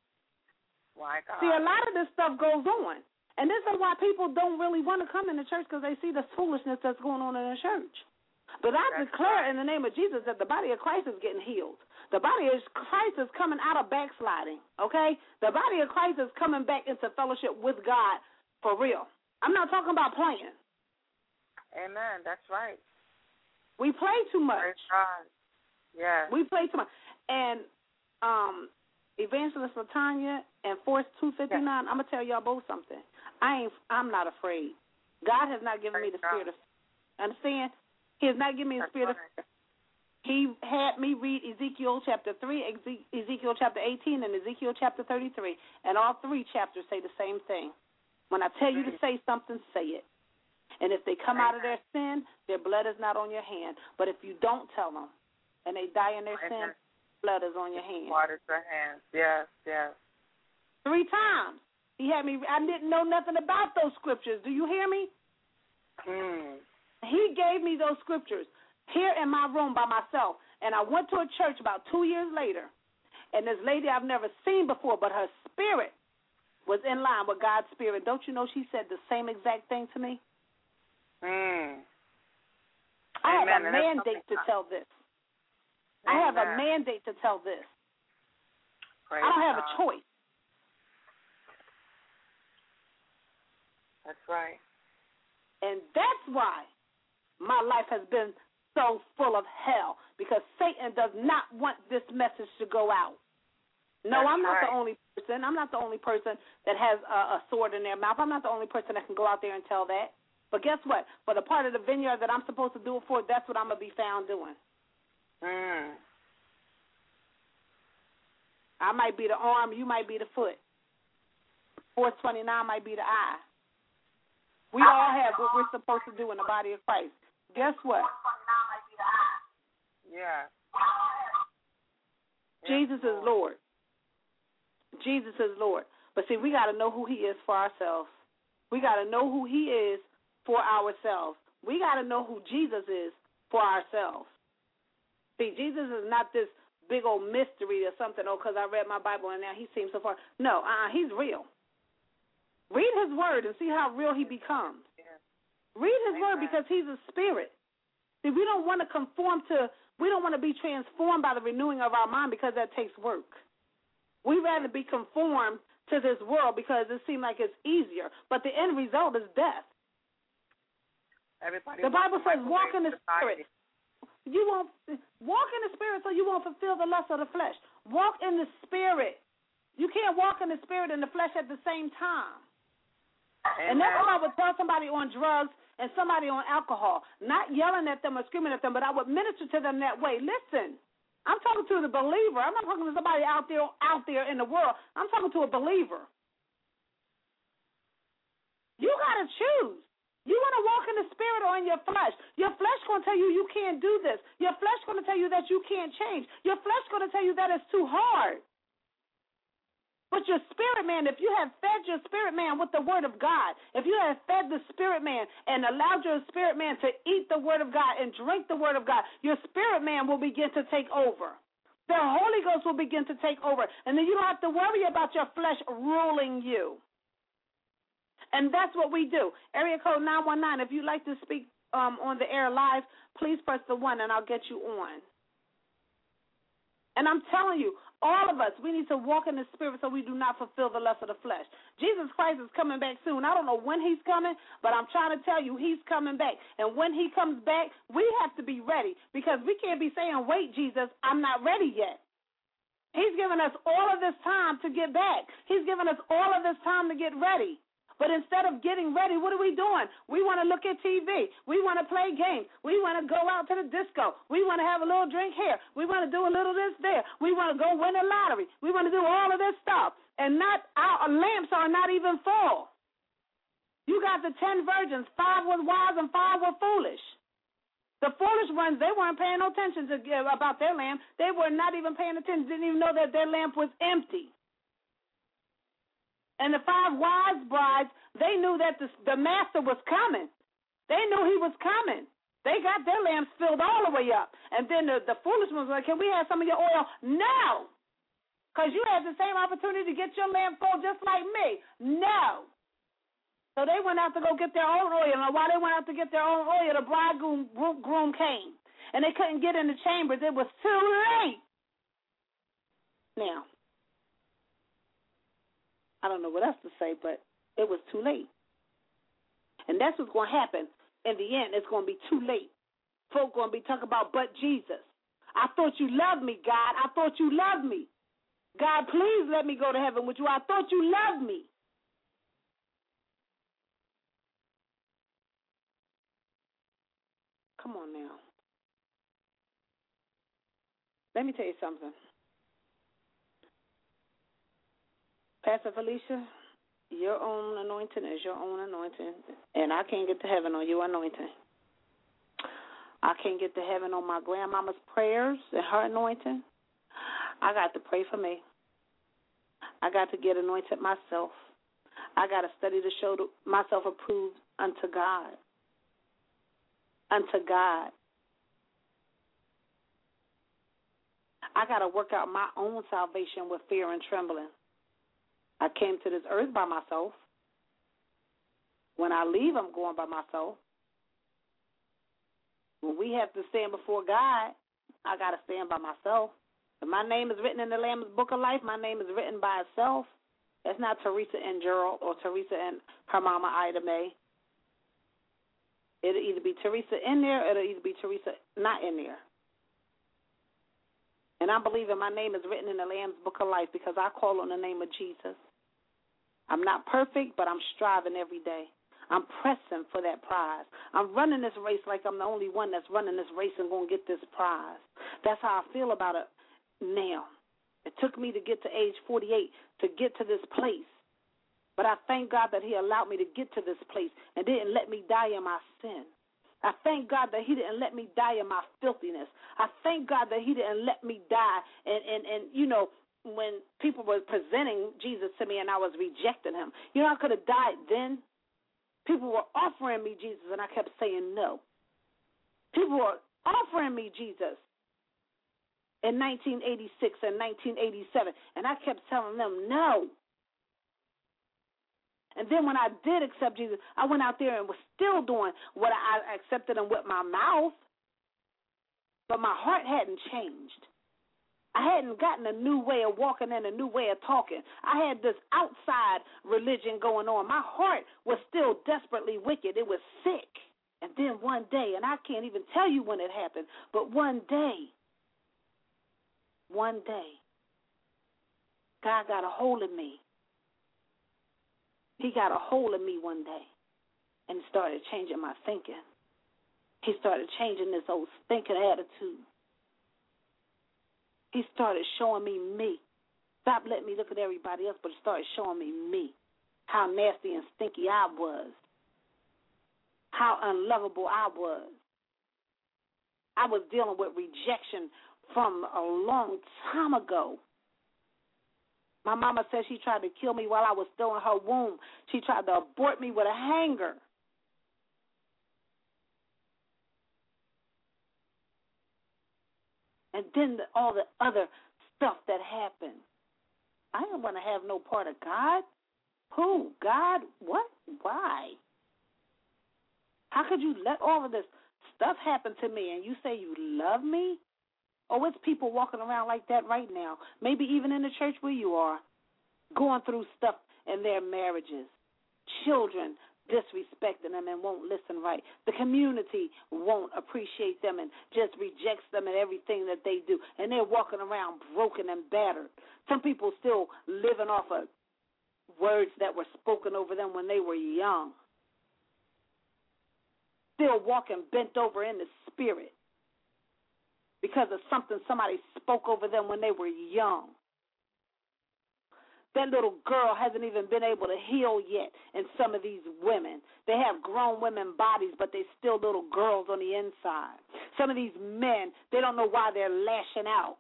My God. See, a lot of this stuff goes on. And this is why people don't really want to come in the church, because they see the foolishness that's going on in the church. But I That's declare right. in the name of Jesus that the body of Christ is getting healed. The body of Christ is coming out of backsliding, okay? The body of Christ is coming back into fellowship with God for real. I'm not talking about playing. Amen. That's right. We play too much. Praise God. Yeah. We play too much. And um, Evangelist LaTanya and Force two fifty-nine, yeah. I'm going to tell y'all both something. I ain't, I'm not afraid. God has not given Praise me the God. spirit of, understand? He has not given me the That's spirit right. of, he had me read Ezekiel chapter three, Ezekiel chapter eighteen, and Ezekiel chapter thirty-three. And all three chapters say the same thing. When I tell you to say something, say it. And if they come out of their sin, their blood is not on your hand. But if you don't tell them and they die in their sin, blood is on your hand. Water's your hands. Yes, yes. Three times. He had me, I didn't know nothing about those scriptures. Do you hear me? Mm. He gave me those scriptures here in my room by myself. And I went to a church about two years later, and this lady I've never seen before, but her spirit was in line with God's spirit. Don't you know she said the same exact thing to me? Mm. I have Amen. a mandate to tell this. Amen. I have a mandate to tell this. Praise I don't have God. a choice. That's right. And that's why my life has been so full of hell, because Satan does not want this message to go out. No, That's I'm not right. the only person. I'm not the only person that has a, a sword in their mouth. I'm not the only person that can go out there and tell that. But guess what? For the part of the vineyard that I'm supposed to do it for, that's what I'm going to be found doing. Mm. I might be the arm, you might be the foot. four twenty-nine might be the eye. We all have what we're supposed to do in the body of Christ. Guess what? Yeah. Jesus is Lord. Jesus is Lord. But see, we got to know who he is for ourselves. We got to know who he is for ourselves. We got to know who Jesus is for ourselves. See, Jesus is not this big old mystery or something, oh, because I read my Bible and now he seems so far. No, uh, he's real. Read his word and see how real he becomes. Yeah. Read his Amen. word because he's a spirit. See, we don't want to conform to, we don't want to be transformed by the renewing of our mind because that takes work. We'd rather be conformed to this world because it seems like it's easier, but the end result is death. Everybody the Bible says walk in the society. spirit. You won't walk in the spirit so you won't fulfill the lust of the flesh. Walk in the spirit. You can't walk in the spirit and the flesh at the same time. Amen. And that's what I would tell somebody on drugs and somebody on alcohol, not yelling at them or screaming at them, but I would minister to them that way. Listen, I'm talking to the believer. I'm not talking to somebody out there out there in the world. I'm talking to a believer. You got to choose. You want to walk in the spirit or in your flesh. Your flesh going to tell you you can't do this. Your flesh going to tell you that you can't change. Your flesh going to tell you that it's too hard. But your spirit man, if you have fed your spirit man with the word of God, if you have fed the spirit man and allowed your spirit man to eat the word of God and drink the word of God, your spirit man will begin to take over. The Holy Ghost will begin to take over. And then you don't have to worry about your flesh ruling you. And that's what we do. Area code nine one nine, if you'd like to speak um, on the air live, please press the one and I'll get you on. And I'm telling you, all of us, we need to walk in the Spirit so we do not fulfill the lust of the flesh. Jesus Christ is coming back soon. I don't know when he's coming, but I'm trying to tell you he's coming back. And when he comes back, we have to be ready because we can't be saying, wait, Jesus, I'm not ready yet. He's given us all of this time to get back. He's given us all of this time to get ready. But instead of getting ready, what are we doing? We want to look at T V. We want to play games. We want to go out to the disco. We want to have a little drink here. We want to do a little this there. We want to go win the lottery. We want to do all of this stuff. And not our lamps are not even full. You got the ten virgins. Five were wise and five were foolish. The foolish ones, they weren't paying no attention to about their lamp. They were not even paying attention, didn't even know that their lamp was empty. And the five wise brides, they knew that the, the master was coming. They knew he was coming. They got their lamps filled all the way up. And then the, the foolish ones were like, can we have some of your oil? No. Because you had the same opportunity to get your lamp full just like me. No. So they went out to go get their own oil. And while they went out to get their own oil, the bridegroom groom came. And they couldn't get in the chambers. It was too late. Now, I don't know what else to say, but it was too late. And that's what's going to happen. In the end, it's going to be too late. Folk going to be talking about, but Jesus. I thought you loved me, God. I thought you loved me. God, please let me go to heaven with you. I thought you loved me. Come on now. Let me tell you something. Pastor Felicia, your own anointing is your own anointing, and I can't get to heaven on your anointing. I can't get to heaven on my grandmama's prayers and her anointing. I got to pray for me. I got to get anointed myself. I got to study to show myself approved unto God. Unto God. I got to work out my own salvation with fear and trembling. I came to this earth by myself. When I leave, I'm going by myself. When we have to stand before God, I got to stand by myself. If my name is written in the Lamb's Book of Life, my name is written by itself. That's not Teresa and Gerald or Teresa and her mama Ida Mae. It'll either be Teresa in there or it'll either be Teresa not in there. And I believe that my name is written in the Lamb's Book of Life because I call on the name of Jesus. I'm not perfect, but I'm striving every day. I'm pressing for that prize. I'm running this race like I'm the only one that's running this race and going to get this prize. That's how I feel about it now. It took me to get to age forty-eight to get to this place. But I thank God that he allowed me to get to this place and didn't let me die in my sin. I thank God that he didn't let me die in my filthiness. I thank God that he didn't let me die. And, and, and you know, when people were presenting Jesus to me and I was rejecting him, you know, I could have died then. People were offering me Jesus, and I kept saying no. People were offering me Jesus in nineteen eighty-six and nineteen eighty-seven, and I kept telling them no. And then when I did accept Jesus, I went out there and was still doing what I accepted him with my mouth, but my heart hadn't changed. I hadn't gotten a new way of walking and a new way of talking. I had this outside religion going on. My heart was still desperately wicked. It was sick. And then one day, and I can't even tell you when it happened, but one day, one day, God got a hold of me. He got a hold of me one day and started changing my thinking. He started changing this old stinking attitude. He started showing me me. Stop letting me look at everybody else, but he started showing me me, how nasty and stinky I was, how unlovable I was. I was dealing with rejection from a long time ago. My mama said she tried to kill me while I was still in her womb. She tried to abort me with a hanger. And then the, all the other stuff that happened. I didn't want to have no part of God. Who? God? What? Why? How could you let all of this stuff happen to me and you say you love me? Oh, it's people walking around like that right now, maybe even in the church where you are, going through stuff in their marriages, children disrespecting them and won't listen right. The community won't appreciate them and just rejects them and everything that they do, and they're walking around broken and battered. Some people still living off of words that were spoken over them when they were young, still walking bent over in the spirit because of something somebody spoke over them when they were young. That little girl hasn't even been able to heal yet in some of these women. They have grown women bodies, but they're still little girls on the inside. Some of these men, they don't know why they're lashing out.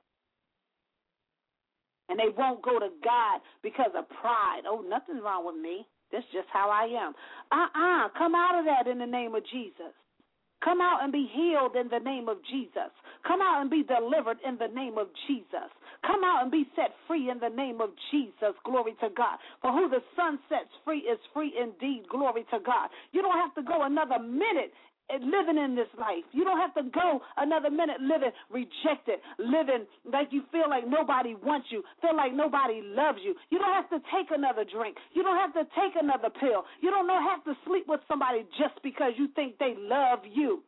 And they won't go to God because of pride. Oh, nothing's wrong with me. That's just how I am. Uh-uh. Come out of that in the name of Jesus. Come out and be healed in the name of Jesus. Come out and be delivered in the name of Jesus. Come out and be set free in the name of Jesus. Glory to God. For who the Son sets free is free indeed. Glory to God. You don't have to go another minute living in this life. You don't have to go another minute living rejected, living like you feel like nobody wants you, feel like nobody loves you. You don't have to take another drink. You don't have to take another pill. You don't have to sleep with somebody just because you think they love you.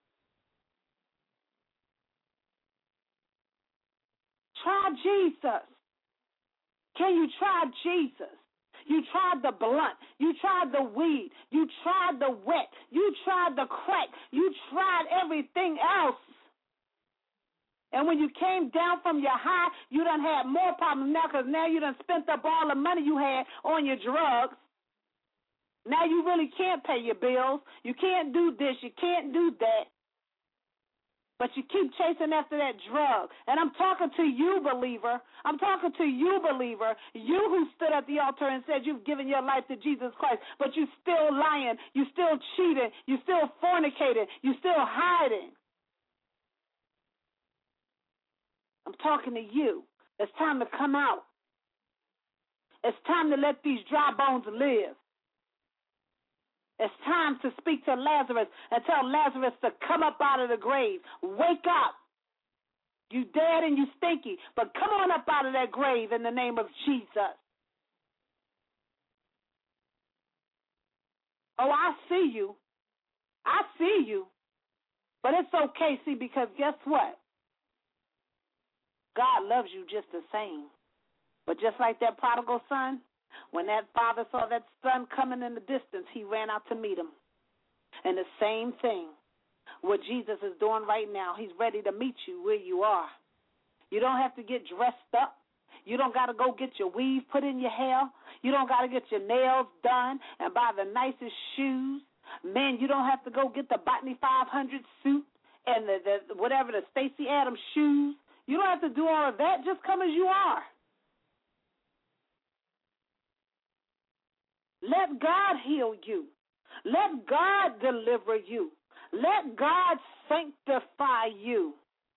Try Jesus. Can you try Jesus? You tried the blunt. You tried the weed. You tried the wet. You tried the crack. You tried everything else. And when you came down from your high, you done had more problems now because now you done spent up all the money you had on your drugs. Now you really can't pay your bills. You can't do this. You can't do that. But you keep chasing after that drug. And I'm talking to you, believer. I'm talking to you, believer. You who stood at the altar and said you've given your life to Jesus Christ, but you still lying. You still cheating. You still fornicating. You still hiding. I'm talking to you. It's time to come out. It's time to let these dry bones live. It's time to speak to Lazarus and tell Lazarus to come up out of the grave. Wake up. You dead and you stinky, but come on up out of that grave in the name of Jesus. Oh, I see you. I see you. But it's okay, see, because guess what? God loves you just the same. But just like that prodigal son, when that father saw that son coming in the distance, he ran out to meet him. And the same thing, what Jesus is doing right now, he's ready to meet you where you are. You don't have to get dressed up. You don't got to go get your weave put in your hair. You don't got to get your nails done and buy the nicest shoes. Man, you don't have to go get the Botany five hundred suit and the, the whatever, the Stacey Adams shoes. You don't have to do all of that. Just come as you are. Let God heal you. Let God deliver you. Let God sanctify you.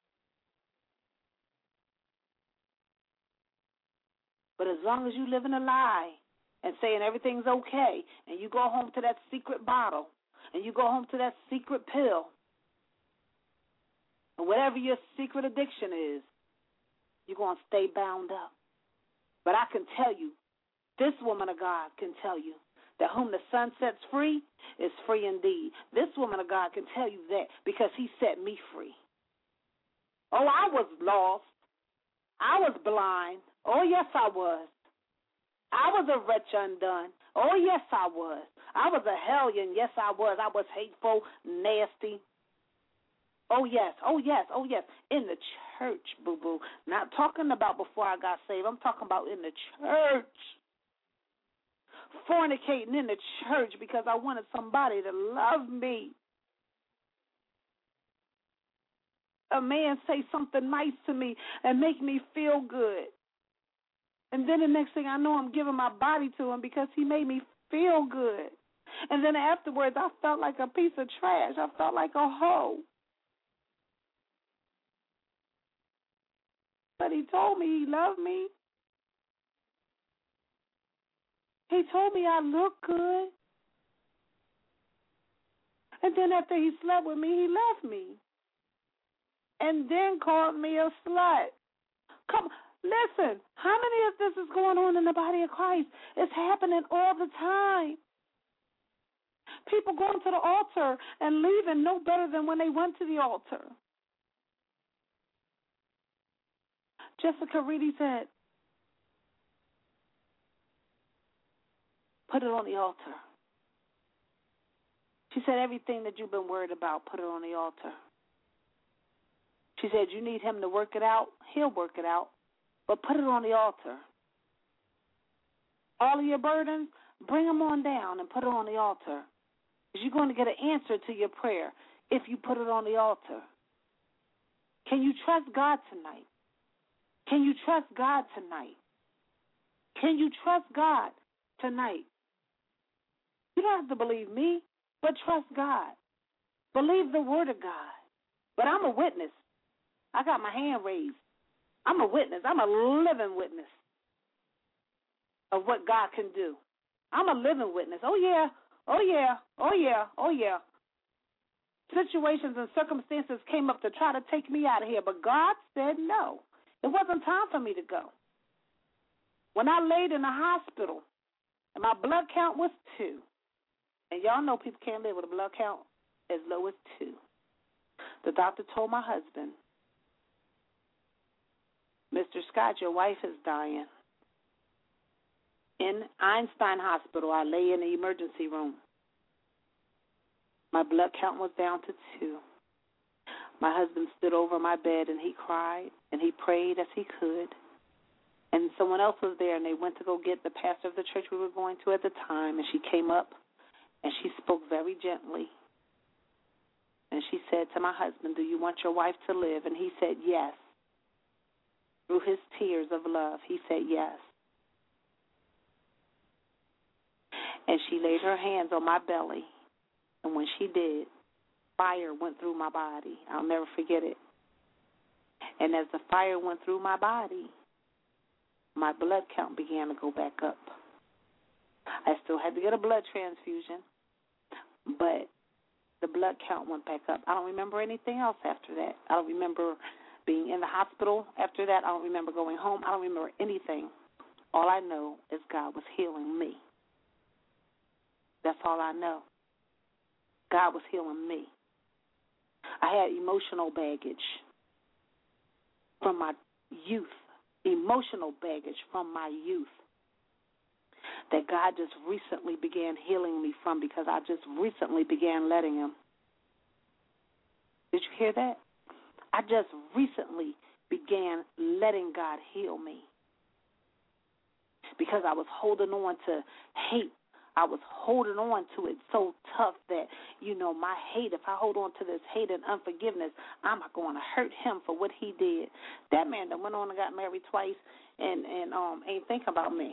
But as long as you live in a lie and saying everything's okay, and you go home to that secret bottle, and you go home to that secret pill, and whatever your secret addiction is, you're going to stay bound up. But I can tell you, this woman of God can tell you that whom the Son sets free is free indeed. This woman of God can tell you that because he set me free. Oh, I was lost. I was blind. Oh, yes, I was. I was a wretch undone. Oh, yes, I was. I was a hellion. Yes, I was. I was hateful, nasty. Oh, yes. Oh, yes. Oh, yes. In the church, boo-boo. Not talking about before I got saved. I'm talking about in the church. Fornicating in the church because I wanted somebody to love me. A man say something nice to me and make me feel good. And then the next thing I know, I'm giving my body to him because he made me feel good. And then afterwards, I felt like a piece of trash. I felt like a hoe. But he told me he loved me. He told me I look good. And then after he slept with me, he left me. And then called me a slut. Come, listen, how many of this is going on in the body of Christ? It's happening all the time. People going to the altar and leaving no better than when they went to the altar. Jessica Reedy said, put it on the altar. She said, everything that you've been worried about, put it on the altar. She said, you need him to work it out, he'll work it out, but put it on the altar. All of your burdens, bring them on down and put it on the altar. Because you're going to get an answer to your prayer if you put it on the altar. Can you trust God tonight? Can you trust God tonight? Can you trust God tonight? You don't have to believe me, but trust God. Believe the word of God. But I'm a witness. I got my hand raised. I'm a witness. I'm a living witness of what God can do. I'm a living witness. Oh, yeah. Oh, yeah. Oh, yeah. Oh, yeah. Situations and circumstances came up to try to take me out of here, but God said no. It wasn't time for me to go. When I laid in the hospital and my blood count was two, and y'all know people can't live with a blood count as low as two, the doctor told my husband, Mister Scott, your wife is dying. In Einstein Hospital, I lay in the emergency room. My blood count was down to two. My husband stood over my bed, and he cried, and he prayed as he could. And someone else was there, and they went to go get the pastor of the church we were going to at the time, and she came up, and she spoke very gently. And she said to my husband, do you want your wife to live? And he said, yes. Through his tears of love, he said, yes. And she laid her hands on my belly, and when she did, fire went through my body. I'll never forget it. And as the fire went through my body, my blood count began to go back up. I still had to get a blood transfusion, but the blood count went back up. I don't remember anything else after that. I don't remember being in the hospital after that. I don't remember going home. I don't remember anything. All I know is God was healing me. That's all I know. God was healing me. I had emotional baggage from my youth, emotional baggage from my youth that God just recently began healing me from because I just recently began letting him. Did you hear that? I just recently began letting God heal me because I was holding on to hate. I was holding on to it so tough that, you know, my hate, if I hold on to this hate and unforgiveness, I'm going to hurt him for what he did. That man that went on and got married twice and, and um ain't think about me.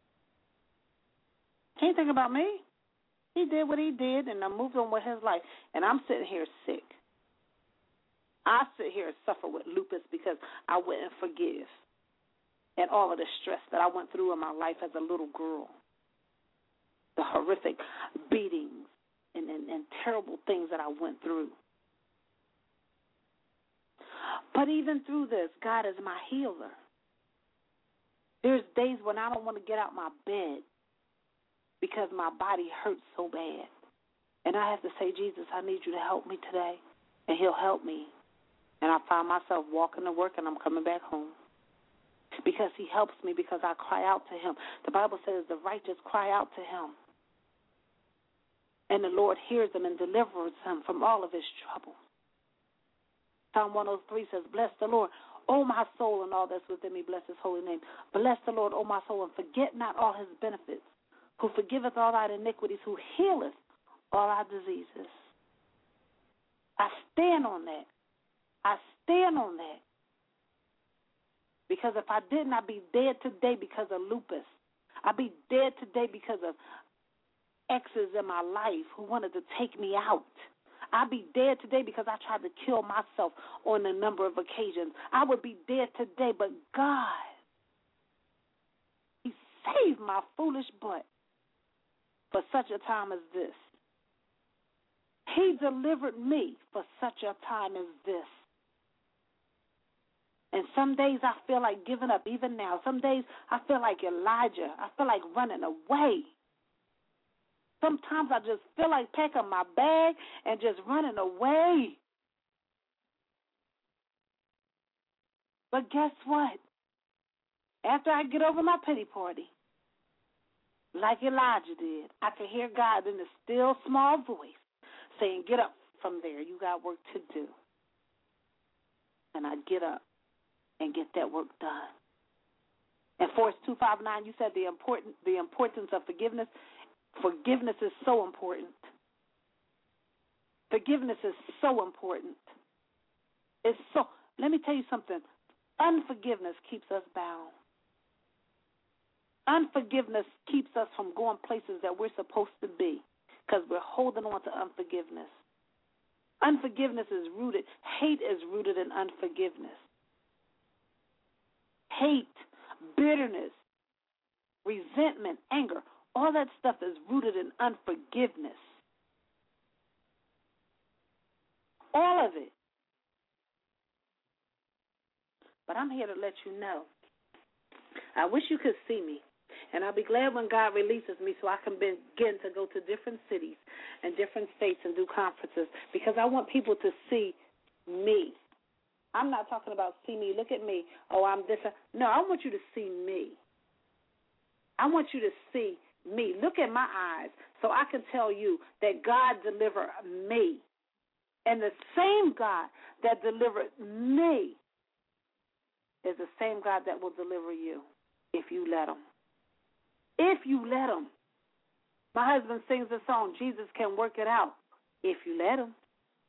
He ain't think about me. He did what he did and I moved on with his life. And I'm sitting here sick. I sit here and suffer with lupus because I wouldn't forgive and all of the stress that I went through in my life as a little girl. The horrific beatings and, and, and terrible things that I went through. But even through this, God is my healer. There's days when I don't want to get out my bed because my body hurts so bad. And I have to say, Jesus, I need you to help me today. And he'll help me. And I find myself walking to work and I'm coming back home. Because he helps me because I cry out to him. The Bible says the righteous cry out to him. And the Lord hears them and delivers him from all of his troubles. Psalm one oh three says, bless the Lord, O my soul, and all that's within me, bless his holy name. Bless the Lord, O my soul, and forget not all his benefits, who forgiveth all thy iniquities, who healeth all our diseases. I stand on that. I stand on that. Because if I didn't, I'd be dead today because of lupus. I'd be dead today because of exes in my life who wanted to take me out. I'd be dead today because I tried to kill myself on a number of occasions. I would be dead today, but God, He saved my foolish butt for such a time as this. He delivered me for such a time as this. And some days I feel like giving up, even now. Some days I feel like Elijah. I feel like running away. Sometimes I just feel like packing my bag and just running away. But guess what? After I get over my pity party, like Elijah did, I can hear God in a still small voice saying, get up from there. You got work to do. And I get up and get that work done. And Force two five nine, you said the important the importance of forgiveness. Forgiveness is so important. Forgiveness is so important. It's so, let me tell you something. Unforgiveness keeps us bound. Unforgiveness keeps us from going places that we're supposed to be because we're holding on to unforgiveness. Unforgiveness is rooted, hate is rooted in unforgiveness. Hate, bitterness, resentment, anger, all that stuff is rooted in unforgiveness. All of it. But I'm here to let you know. I wish you could see me. And I'll be glad when God releases me so I can begin to go to different cities and different states and do conferences because I want people to see me. I'm not talking about see me, look at me, oh, I'm this. No, I want you to see me. I want you to see me. Look at my eyes so I can tell you that God delivered me. And the same God that delivered me is the same God that will deliver you if you let him. If you let him. My husband sings the song, Jesus can work it out if you let him.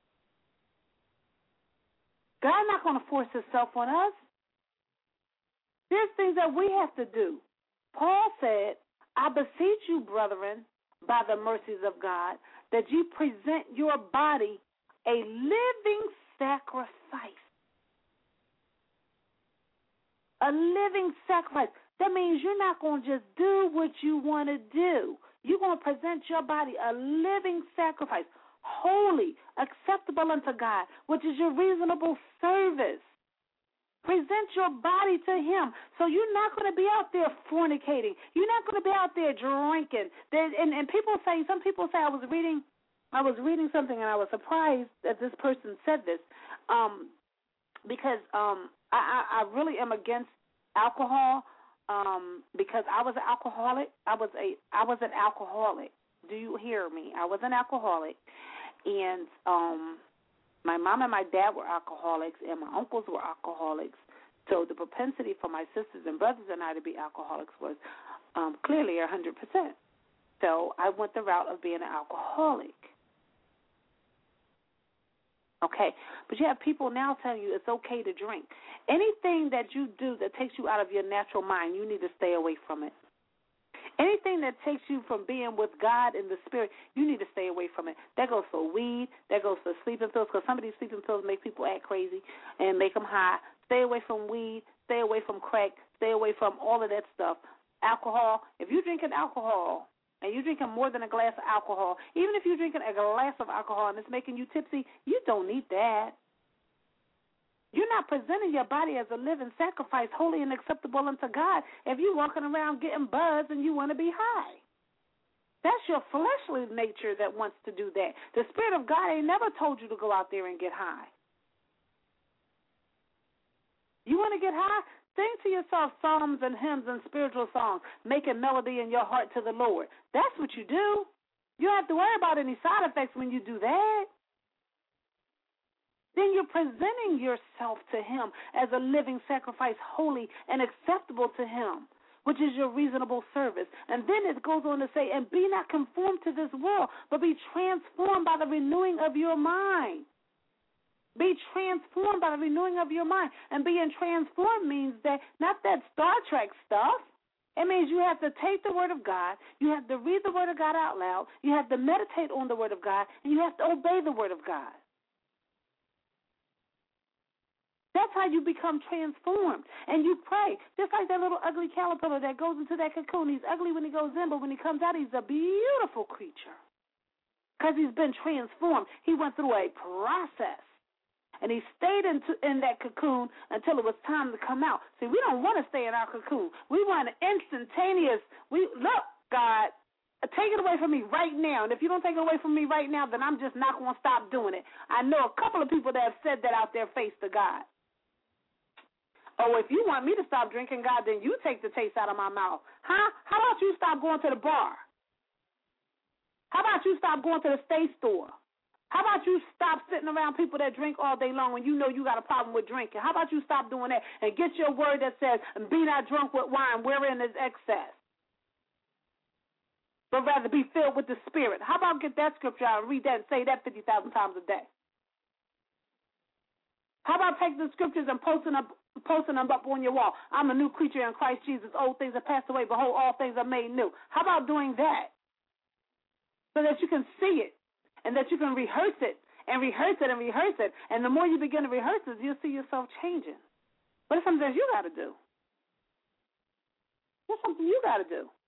God's not going to force himself on us. There's things that we have to do. Paul said, I beseech you, brethren, by the mercies of God, that you present your body a living sacrifice. A living sacrifice. That means you're not going to just do what you want to do. You're going to present your body a living sacrifice, holy, acceptable unto God, which is your reasonable service. Present your body to him. So you're not going to be out there fornicating. You're not going to be out there drinking. And, and people say, some people say, I was reading I was reading something and I was surprised that this person said this um, because um, I, I really am against alcohol um, because I was an alcoholic. I was a I was an alcoholic. Do you hear me? I was an alcoholic. And um, my mom and my dad were alcoholics, and my uncles were alcoholics. So the propensity for my sisters and brothers and I to be alcoholics was um, clearly one hundred percent. So I went the route of being an alcoholic. Okay, but you have people now telling you it's okay to drink. Anything that you do that takes you out of your natural mind, you need to stay away from it. Anything that takes you from being with God in the spirit, you need to stay away from it. That goes for weed. That goes for sleeping pills, because some of these sleeping pills make people act crazy and make them high. Stay away from weed. Stay away from crack. Stay away from all of that stuff. Alcohol. If you're drinking alcohol and you're drinking more than a glass of alcohol, even if you're drinking a glass of alcohol and it's making you tipsy, you don't need that. You're not presenting your body as a living sacrifice, holy and acceptable unto God, if you're walking around getting buzzed and you want to be high. That's your fleshly nature that wants to do that. The Spirit of God ain't never told you to go out there and get high. You want to get high? Sing to yourself psalms and hymns and spiritual songs, making melody in your heart to the Lord. That's what you do. You don't have to worry about any side effects when you do that. Then you're presenting yourself to him as a living sacrifice, holy and acceptable to him, which is your reasonable service. And then it goes on to say, and be not conformed to this world, but be transformed by the renewing of your mind. Be transformed by the renewing of your mind. And being transformed means that not that Star Trek stuff. It means you have to take the Word of God, you have to read the Word of God out loud, you have to meditate on the Word of God, and you have to obey the Word of God. That's how you become transformed. And you pray. Just like that little ugly caterpillar that goes into that cocoon. He's ugly when he goes in, but when he comes out, he's a beautiful creature. Because he's been transformed. He went through a process. And he stayed in, in that cocoon until it was time to come out. See, we don't want to stay in our cocoon. We want an instantaneous, we look, God, take it away from me right now. And if you don't take it away from me right now, then I'm just not going to stop doing it. I know a couple of people that have said that out there face to God. Oh, if you want me to stop drinking, God, then you take the taste out of my mouth. Huh? How about you stop going to the bar? How about you stop going to the state store? How about you stop sitting around people that drink all day long when you know you got a problem with drinking? How about you stop doing that and get your word that says, be not drunk with wine wherein is excess, but rather be filled with the Spirit? How about get that scripture out and read that and say that fifty thousand times a day? How about take the scriptures and posting up, posting them up on your wall? I'm a new creature in Christ Jesus. Old things have passed away. Behold, all things are made new. How about doing that so that you can see it and that you can rehearse it and rehearse it and rehearse it? And the more you begin to rehearse it, you'll see yourself changing. But it's something that you got to do. It's something you got to do.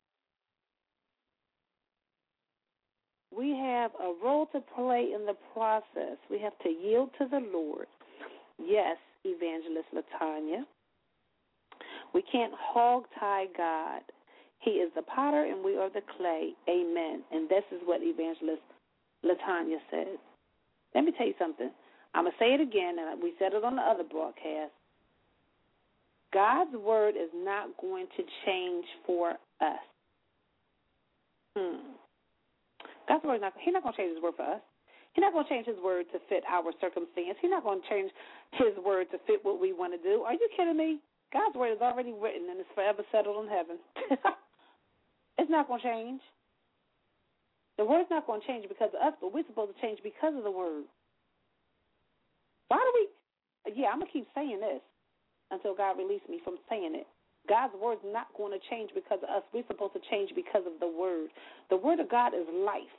We have a role to play in the process. We have to yield to the Lord. Yes, Evangelist LaTanya. We can't hog-tie God. He is the potter and we are the clay. Amen. And this is what Evangelist LaTanya says. Let me tell you something. I'm going to say it again, and we said it on the other broadcast. God's word is not going to change for us. Hmm. God's word is not, he's not going to change his word for us. He's not going to change his word to fit our circumstance. He's not going to change his word to fit what we want to do. Are you kidding me? God's word is already written and it's forever settled in heaven. It's not going to change. The word's not going to change because of us, but we're supposed to change because of the word. Why do we? Yeah, I'm going to keep saying this until God releases me from saying it. God's word's not going to change because of us. We're supposed to change because of the word. The word of God is life.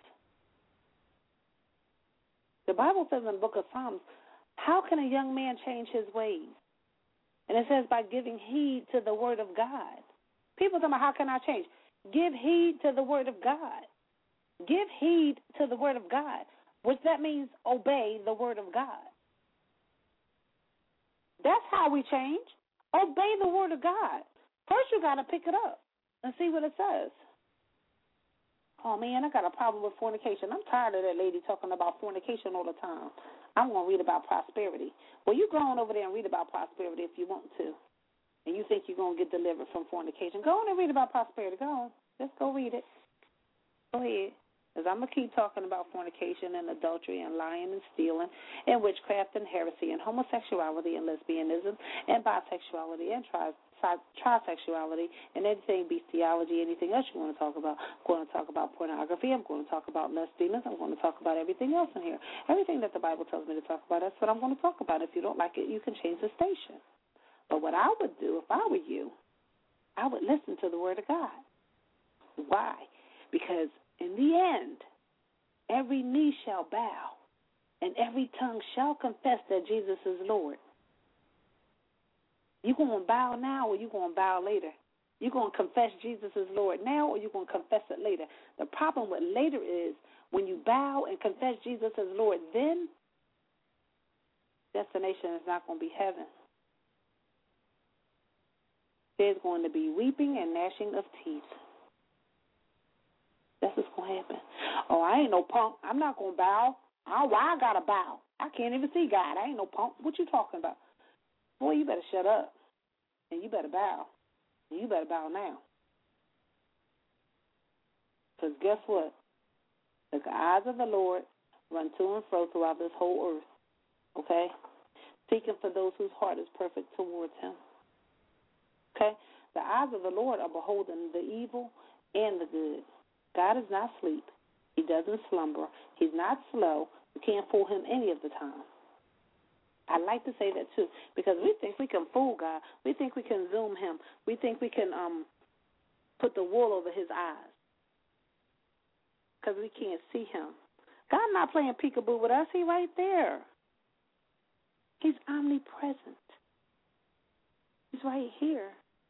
The Bible says in the book of Psalms, how can a young man change his ways? And it says by giving heed to the word of God. People tell me, how can I change? Give heed to the word of God. Give heed to the word of God, which that means obey the word of God. That's how we change. Obey the word of God. First you got to pick it up and see what it says. Oh, man, I got a problem with fornication. I'm tired of that lady talking about fornication all the time. I'm going to read about prosperity. Well, you go on over there and read about prosperity if you want to, and you think you're going to get delivered from fornication. Go on and read about prosperity. Go on. Just go read it. Go ahead. Because I'm going to keep talking about fornication and adultery and lying and stealing and witchcraft and heresy and homosexuality and lesbianism and bisexuality and tri- trisexuality and anything, bestiality, anything else you want to talk about. I'm going to talk about pornography. I'm going to talk about lust demons. I'm going to talk about everything else in here. Everything that the Bible tells me to talk about, that's what I'm going to talk about. If you don't like it, you can change the station. But what I would do if I were you, I would listen to the word of God. Why? Because in the end, every knee shall bow and every tongue shall confess that Jesus is Lord. You going to bow now or you going to bow later? You going to confess Jesus is Lord now or you going to confess it later? The problem with later is when you bow and confess Jesus as Lord, then destination is not going to be heaven. There's going to be weeping and gnashing of teeth. That's what's going to happen. Oh, I ain't no punk. I'm not going to bow. Oh, why I got to bow? I can't even see God. I ain't no punk. What you talking about? Boy, you better shut up. And you better bow. And you better bow now. Because guess what? The eyes of the Lord run to and fro throughout this whole earth. Okay? Seeking for those whose heart is perfect towards him. Okay? The eyes of the Lord are beholding the evil and the good. God is not asleep. He doesn't slumber. He's not slow. You can't fool him any of the time. I like to say that too, because we think we can fool God. We think we can Zoom him. We think we can um, put the wool over his eyes because we can't see him. God not playing peekaboo with us. He right there. He's omnipresent. He's right here.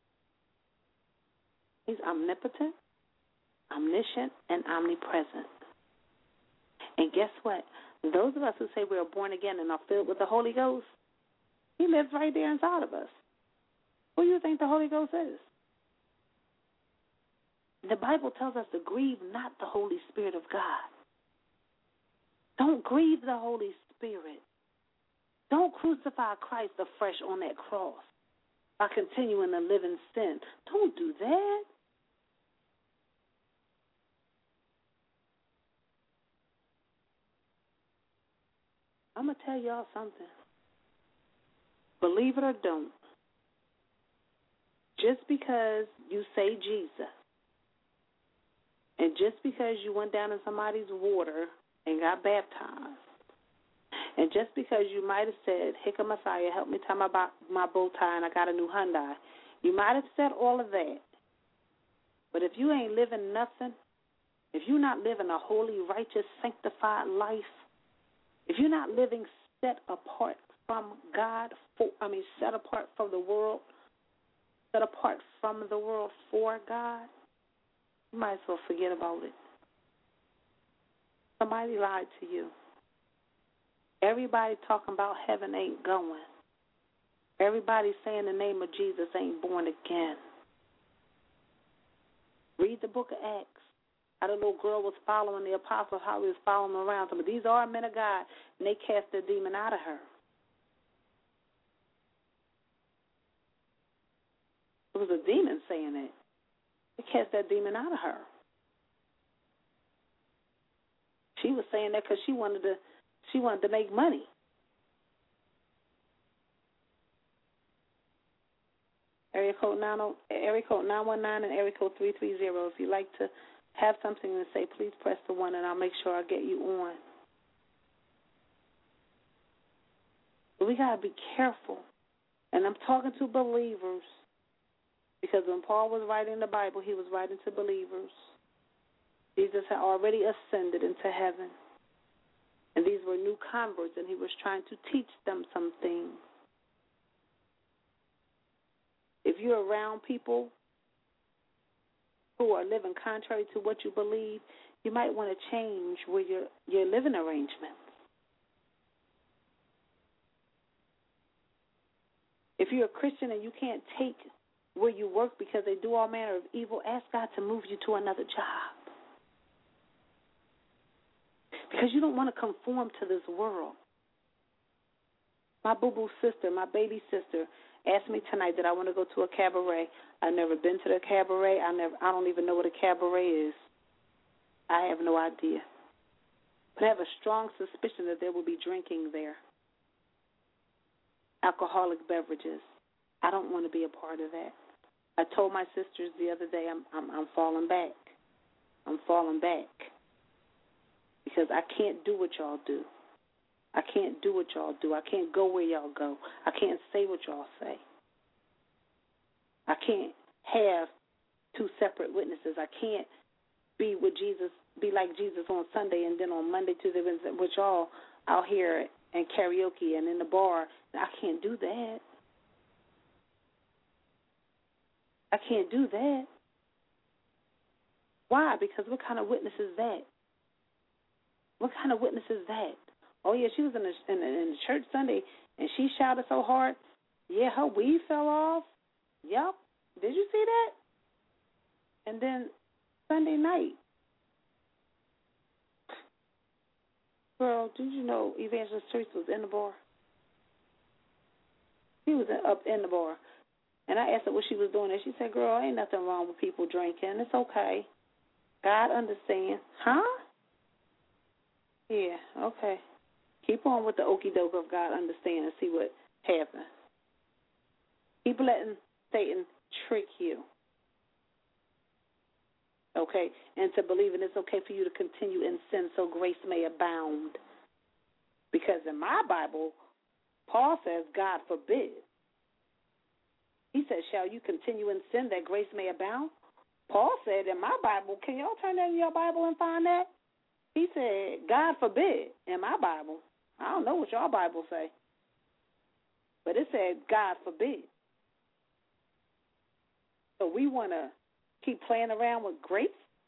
He's omnipotent, omniscient, and omnipresent. And guess what? Those of us who say we are born again and are filled with the Holy Ghost, he lives right there inside of us. Who do you think the Holy Ghost is? The Bible tells us to grieve not the Holy Spirit of God. Don't grieve the Holy Spirit. Don't crucify Christ afresh on that cross by continuing to live in sin. Don't do that. I'm going to tell y'all something. Believe it or don't, just because you say Jesus, and just because you went down in somebody's water and got baptized, and just because you might have said, Hicka Messiah, help me tie my, my bow tie and I got a new Hyundai, you might have said all of that. But if you ain't living nothing, if you're not living a holy, righteous, sanctified life, if you're not living set apart from God, for, I mean set apart from the world, set apart from the world for God, you might as well forget about it. Somebody lied to you. Everybody talking about heaven ain't going. Everybody saying the name of Jesus ain't born again. Read the book of Acts. How the little girl was following the apostles, how he was following them around. But these are men of God, and they cast the demon out of her. It was a demon saying it. They cast that demon out of her. She was saying that because she wanted to, she wanted to make money. Area code nine area code nine one nine and area code three three zero. If you'd like to have something to say, please press the one, and I'll make sure I get you on. But we got to be careful. And I'm talking to believers, because when Paul was writing the Bible, he was writing to believers. Jesus had already ascended into heaven, and these were new converts, and he was trying to teach them some things. If you're around people who are living contrary to what you believe, you might want to change where your your living arrangements. If you're a Christian and you can't take where you work because they do all manner of evil, ask God to move you to another job. Because you don't want to conform to this world. My boo-boo sister, my baby sister, asked me tonight that I want to go to a cabaret. I've never been to the cabaret. I never. I don't even know what a cabaret is. I have no idea. But I have a strong suspicion that there will be drinking there. Alcoholic beverages. I don't want to be a part of that. I told my sisters the other day I'm I'm, I'm falling back. I'm falling back. Because I can't do what y'all do. I can't do what y'all do. I can't go where y'all go. I can't say what y'all say. I can't have two separate witnesses. I can't be with Jesus, be like Jesus on Sunday, and then on Monday, Tuesday, Wednesday, with y'all out here and karaoke and in the bar. I can't do that. I can't do that. Why? Because what kind of witness is that? What kind of witness is that? Oh, yeah, she was in the, in the, in the church Sunday, and she shouted so hard. Yeah, her weave fell off. Yep. Did you see that? And then Sunday night. Girl, did you know Evangelist Teresa was in the bar? She was up in the bar. And I asked her what she was doing, and she said, girl, ain't nothing wrong with people drinking. It's okay. God understands. Huh? Yeah, okay. Keep on with the okie doke of God understand and see what happens. Keep letting Satan trick you. Okay? And to believe it, it's okay for you to continue in sin so grace may abound. Because in my Bible, Paul says, God forbid. He says, shall you continue in sin that grace may abound? Paul said in my Bible, can y'all turn that in your Bible and find that? He said, God forbid in my Bible. I don't know what your Bible say. But it said, God forbid. So we want to keep playing around with grace?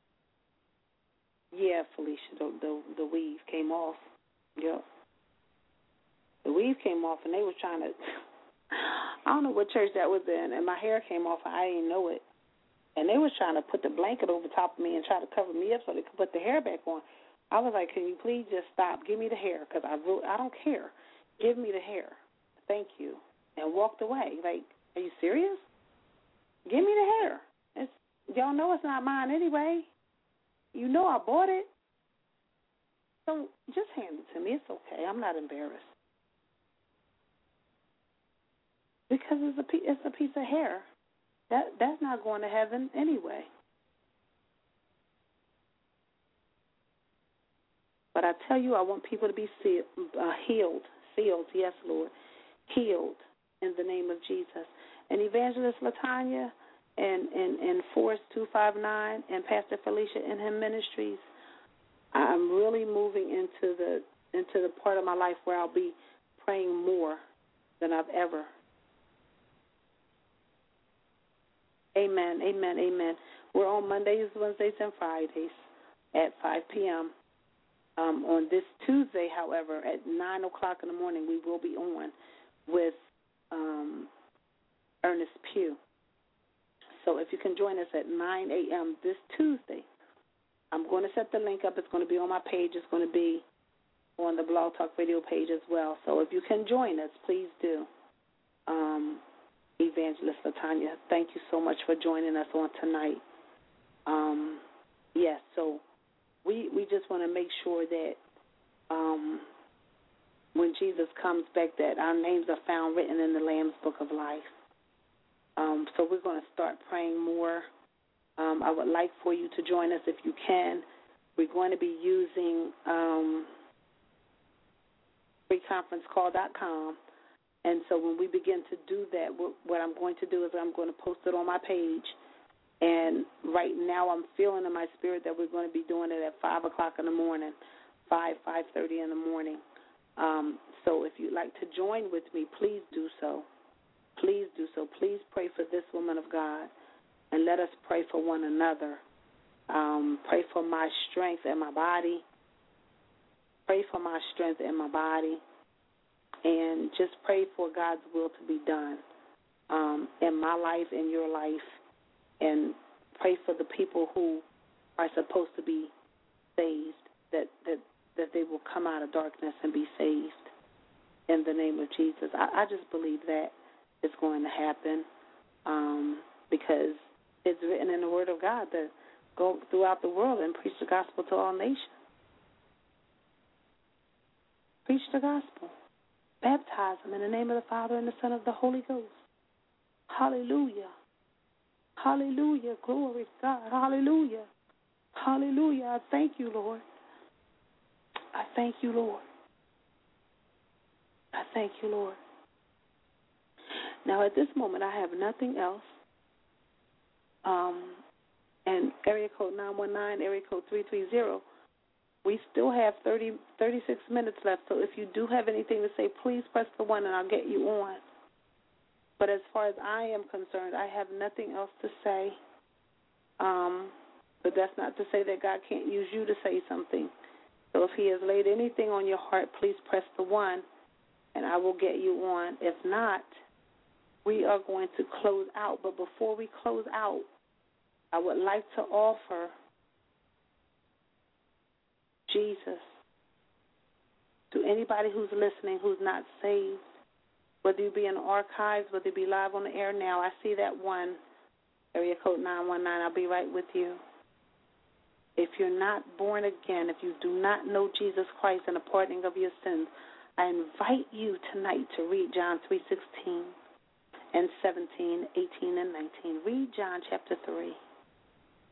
Yeah, Felicia, the, the, the weave came off. Yep. The weave came off, and they were trying to, I don't know what church that was in, and my hair came off, and I didn't know it. And they was trying to put the blanket over top of me and try to cover me up so they could put the hair back on. I was like, can you please just stop? Give me the hair, because I, really, I don't care. Give me the hair. Thank you. And walked away. Like, are you serious? Give me the hair. It's, y'all know it's not mine anyway. You know I bought it. So just hand it to me. It's okay. I'm not embarrassed. Because it's a, it's a piece of hair. That That's not going to heaven anyway. But I tell you, I want people to be sealed, uh, healed, sealed, yes, Lord, healed in the name of Jesus. And Evangelist LaTanya and, and, and Force two five nine and Pastor Felicia in Him Ministries, I'm really moving into the into the part of my life where I'll be praying more than I've ever. Amen, amen, amen. We're on Mondays, Wednesdays, and Fridays at five p.m. Um, on this Tuesday, however, at nine o'clock in the morning, we will be on with um, Ernest Pugh. So if you can join us at nine a.m. this Tuesday, I'm going to set the link up. It's going to be on my page. It's going to be on the Blog Talk Radio page as well. So if you can join us, please do. Um, Evangelist LaTanya, thank you so much for joining us on tonight. Um, yes, so we we just want to make sure that um, when Jesus comes back, that our names are found written in the Lamb's Book of Life. Um, so we're going to start praying more. Um, I would like for you to join us if you can. We're going to be using um, free conference call dot com. And so when we begin to do that, what I'm going to do is I'm going to post it on my page. And right now I'm feeling in my spirit that we're going to be doing it at five o'clock in the morning, five, five thirty in the morning. Um, so if you'd like to join with me, please do so. Please do so. Please pray for this woman of God, and let us pray for one another. Um, pray for my strength in my body. Pray for my strength in my body. And just pray for God's will to be done um, in my life, in your life, and pray for the people who are supposed to be saved, that, that, that they will come out of darkness and be saved in the name of Jesus. I, I just believe that is going to happen um, because it's written in the Word of God to go throughout the world and preach the gospel to all nations. Preach the gospel. Baptize them in the name of the Father and the Son and of the Holy Ghost. Hallelujah. Hallelujah. Glory to God. Hallelujah. Hallelujah. I thank you, Lord. I thank you, Lord. I thank you, Lord. Now, at this moment, I have nothing else. Um, and area code nine one nine, area code three three zero. We still have thirty, thirty-six minutes left, so if you do have anything to say, please press the one and I'll get you on. But as far as I am concerned, I have nothing else to say. Um, but that's not to say that God can't use you to say something. So if He has laid anything on your heart, please press the one and I will get you on. If not, we are going to close out. But before we close out, I would like to offer Jesus to anybody who's listening who's not saved, whether you be in the archives, whether you be live on the air now. I see that one, area code nine one nine. I'll be right with you. If you're not born again, if you do not know Jesus Christ and the pardoning of your sins, I invite you tonight to read John three sixteen and seventeen, eighteen, and nineteen. Read John chapter three.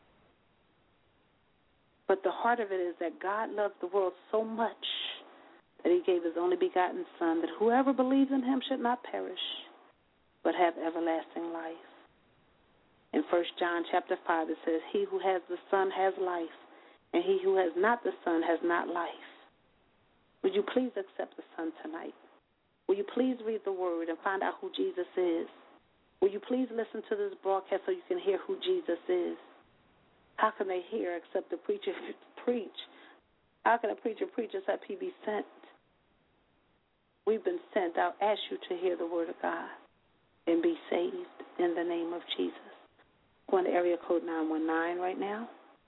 But the heart of it is that God loved the world so much that he gave his only begotten Son, that whoever believes in him should not perish, but have everlasting life. In First John chapter five, it says, he who has the Son has life, and he who has not the Son has not life. Would you please accept the Son tonight? Will you please read the Word and find out who Jesus is? Will you please listen to this broadcast so you can hear who Jesus is? How can they hear except the preacher preach? How can a preacher preach except he be sent? We've been sent. I'll ask you to hear the Word of God and be saved in the name of Jesus. Going to area code nine one nine right now.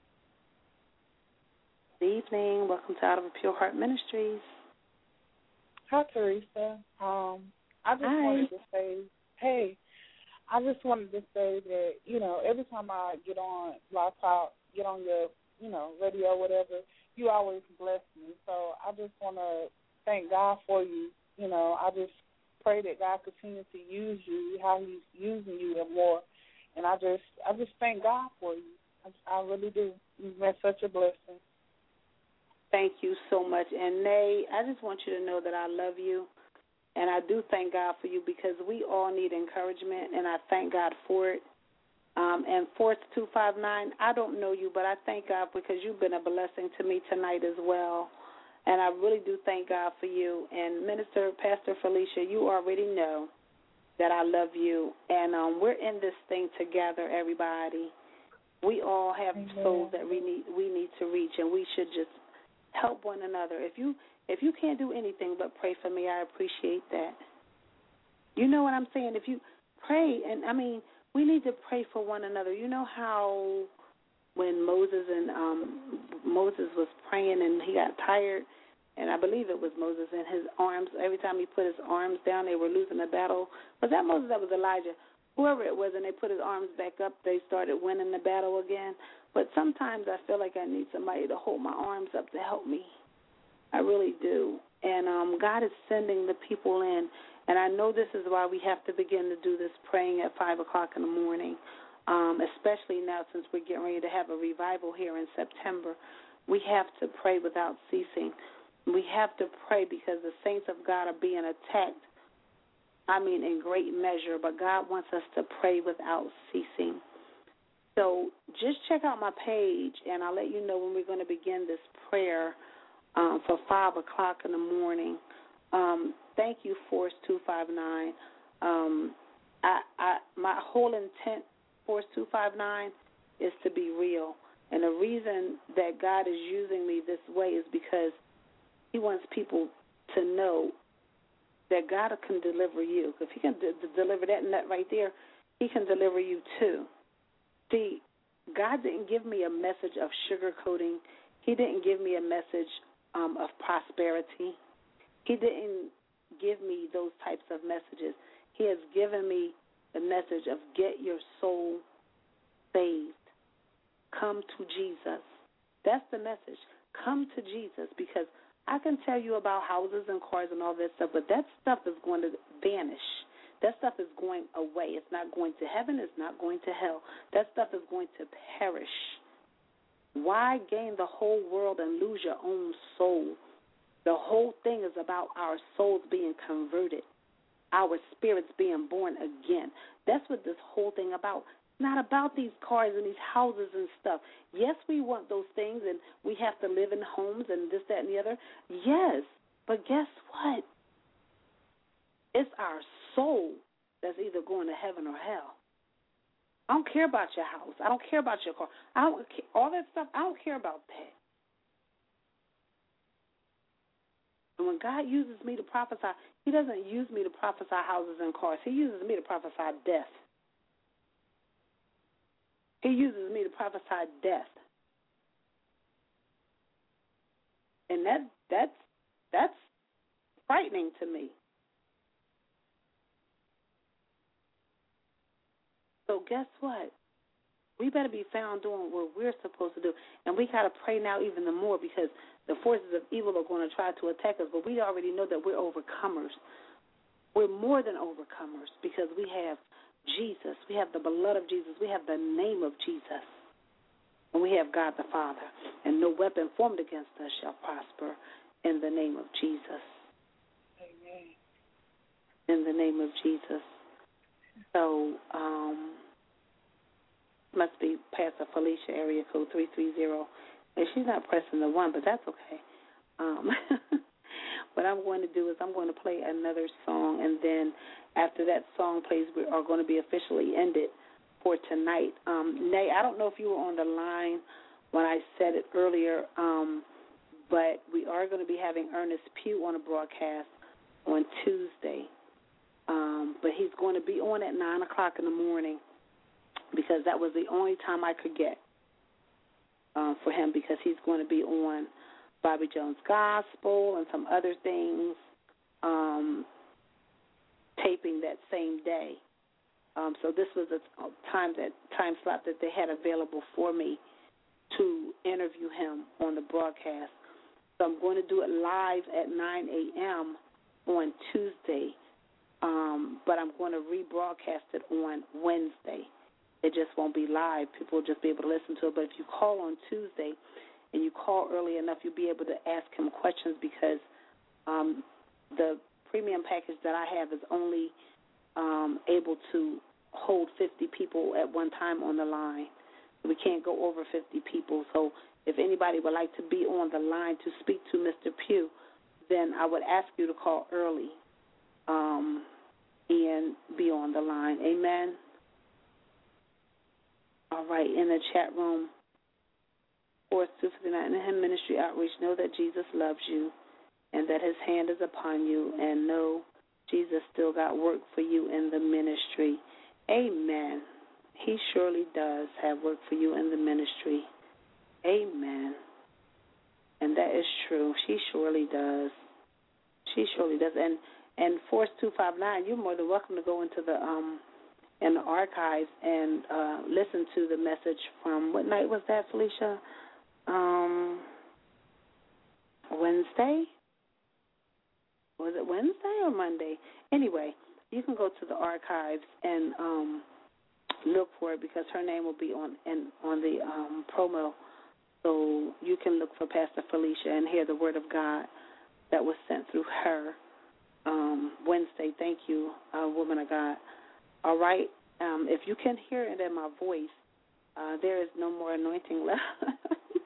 Good evening. Welcome to Out of a Pure Heart Ministries. Hi, Teresa. Um, I just Hi. wanted to say, hey, I just wanted to say that, you know, every time I get on Blog Talk, get on your, you know, radio, whatever, you always bless me. So I just want to thank God for you. You know, I just pray that God continue to use you, how he's using you and more. And I just I just thank God for you. I, I really do. You've been such a blessing. Thank you so much. And, Nay, I just want you to know that I love you, and I do thank God for you because we all need encouragement, and I thank God for it. Um, and Force two five nine, I don't know you, but I thank God because you've been a blessing to me tonight as well. And I really do thank God for you. And Minister, Pastor Felicia, you already know that I love you. And um, we're in this thing together, everybody. We all have Amen. souls that we need we need to reach, and we should just help one another. If you if you can't do anything but pray for me, I appreciate that. You know what I'm saying? If you pray, and I mean, we need to pray for one another. You know how when Moses and um, Moses was praying and he got tired, and I believe it was Moses, and his arms, every time he put his arms down, they were losing the battle. Was that Moses? That was Elijah. Whoever it was, and they put his arms back up, they started winning the battle again. But sometimes I feel like I need somebody to hold my arms up to help me. I really do. And um, God is sending the people in. And I know this is why we have to begin to do this praying at five o'clock in the morning, um, especially now since we're getting ready to have a revival here in September. We have to pray without ceasing. We have to pray because the saints of God are being attacked, I mean, in great measure, but God wants us to pray without ceasing. So just check out my page, and I'll let you know when we're going to begin this prayer um, for five o'clock in the morning. Um, thank you, Force two five nine. Um, I, I, my whole intent, Force two five nine, is to be real. And the reason that God is using me this way is because he wants people to know that God can deliver you. If he can d- deliver that nut right there, he can deliver you too. See, God didn't give me a message of sugarcoating. He didn't give me a message um, of prosperity. He didn't give me those types of messages. He has given me the message of get your soul saved. Come to Jesus. That's the message. Come to Jesus, because I can tell you about houses and cars and all that stuff, but that stuff is going to vanish. That stuff is going away. It's not going to heaven. It's not going to hell. That stuff is going to perish. Why gain the whole world and lose your own soul? The whole thing is about our souls being converted, our spirits being born again. That's what this whole thing about. It's not about these cars and these houses and stuff. Yes, we want those things, and we have to live in homes and this, that, and the other. Yes, but guess what? It's our soul that's either going to heaven or hell. I don't care about your house. I don't care about your car. I don't care, all that stuff. I don't care about that. And when God uses me to prophesy, he doesn't use me to prophesy houses and cars. He uses me to prophesy death. He uses me to prophesy death. And that that's that's frightening to me. So guess what? We better be found doing what we're supposed to do. And we got to pray now even the more, because the forces of evil are going to try to attack us. But we already know that we're overcomers. We're more than overcomers because we have Jesus. We have the blood of Jesus. We have the name of Jesus. And we have God the Father. And no weapon formed against us shall prosper. in the name of Jesus. Amen. In the name of Jesus. So, um, must be Pastor Felicia, area code three three zero. And she's not pressing the one, but that's okay. Um, what I'm going to do is I'm going to play another song, and then after that song plays, we are going to be officially ended for tonight. Um, Nay, I don't know if you were on the line when I said it earlier, um, but we are going to be having Ernest Pugh on a broadcast on Tuesday. Um, but he's going to be on at nine o'clock in the morning because that was the only time I could get uh, for him, because he's going to be on Bobby Jones Gospel and some other things, um, taping that same day. Um, so this was a time that time slot that they had available for me to interview him on the broadcast. So I'm going to do it live at nine a.m. on Tuesday, um, but I'm going to rebroadcast it on Wednesday. It just won't be live. People will just be able to listen to it. But if you call on Tuesday and you call early enough, you'll be able to ask him questions, because um, the premium package that I have is only um, able to hold fifty people at one time on the line. We can't go over fifty people. So if anybody would like to be on the line to speak to Mister Pugh, then I would ask you to call early um, and be on the line. Amen. All right, in the chat room, four two fifty-nine, in Him Ministry Outreach, know that Jesus loves you and that his hand is upon you, and know Jesus still got work for you in the ministry. Amen. He surely does have work for you in the ministry. Amen. And that is true. She surely does. She surely does. And and Force two five nine, you're more than welcome to go into the um in the archives and uh, listen to the message from, what night was that, Felicia? Um, Wednesday? Was it Wednesday or Monday? Anyway, you can go to the archives and um, look for it, because her name will be on in, on the um, promo. So you can look for Pastor Felicia and hear the word of God that was sent through her um, Wednesday. Thank you, uh, woman of God. All right. Um, if you can hear it in my voice, uh, there is no more anointing left.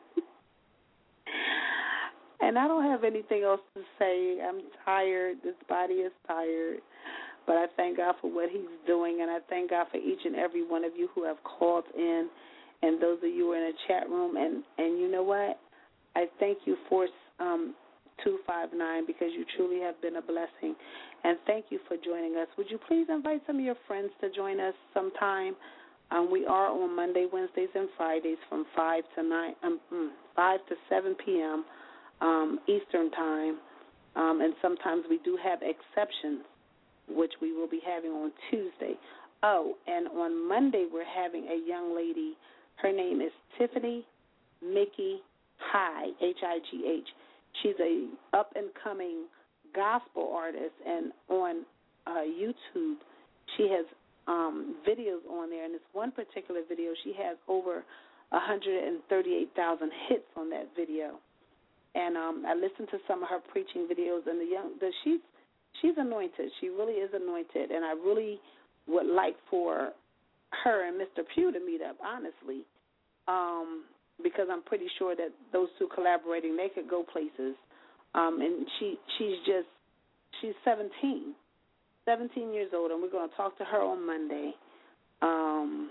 And I don't have anything else to say. I'm tired. This body is tired. But I thank God for what he's doing, and I thank God for each and every one of you who have called in, and those of you who are in the chat room. And, and you know what? I thank you, Force um, two five nine, because you truly have been a blessing. And thank you for joining us. Would you please invite some of your friends to join us sometime? Um, we are on Monday, Wednesdays, and Fridays from five to nine, um, five to seven p.m. Um, Eastern time, um, and sometimes we do have exceptions, which we will be having on Tuesday. Oh, and on Monday we're having a young lady. Her name is Tiffany Mickey High, H I G H. She's a up-and-coming gospel artist, and on uh, YouTube she has um, videos on there, and this one particular video, she has over one hundred thirty-eight thousand hits on that video. And um, I listened to some of her preaching videos, and the young, the, she's she's anointed. She really is anointed, and I really would like for her and Mister Pugh to meet up, honestly, um, because I'm pretty sure that those two collaborating, they could go places. Um, and she she's just she's seventeen, seventeen years old, and we're going to talk to her on Monday. Um,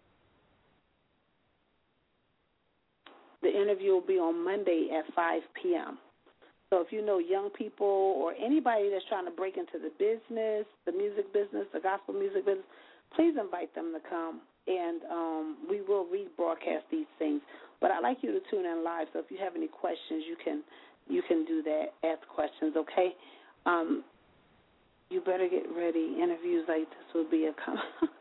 The interview will be on Monday at five p.m. So if you know young people or anybody that's trying to break into the business, the music business, the gospel music business, please invite them to come, and um, we will rebroadcast these things. But I'd like you to tune in live, so if you have any questions, you can you can do that, ask questions, okay? Um, you better get ready. Interviews like this will be a come.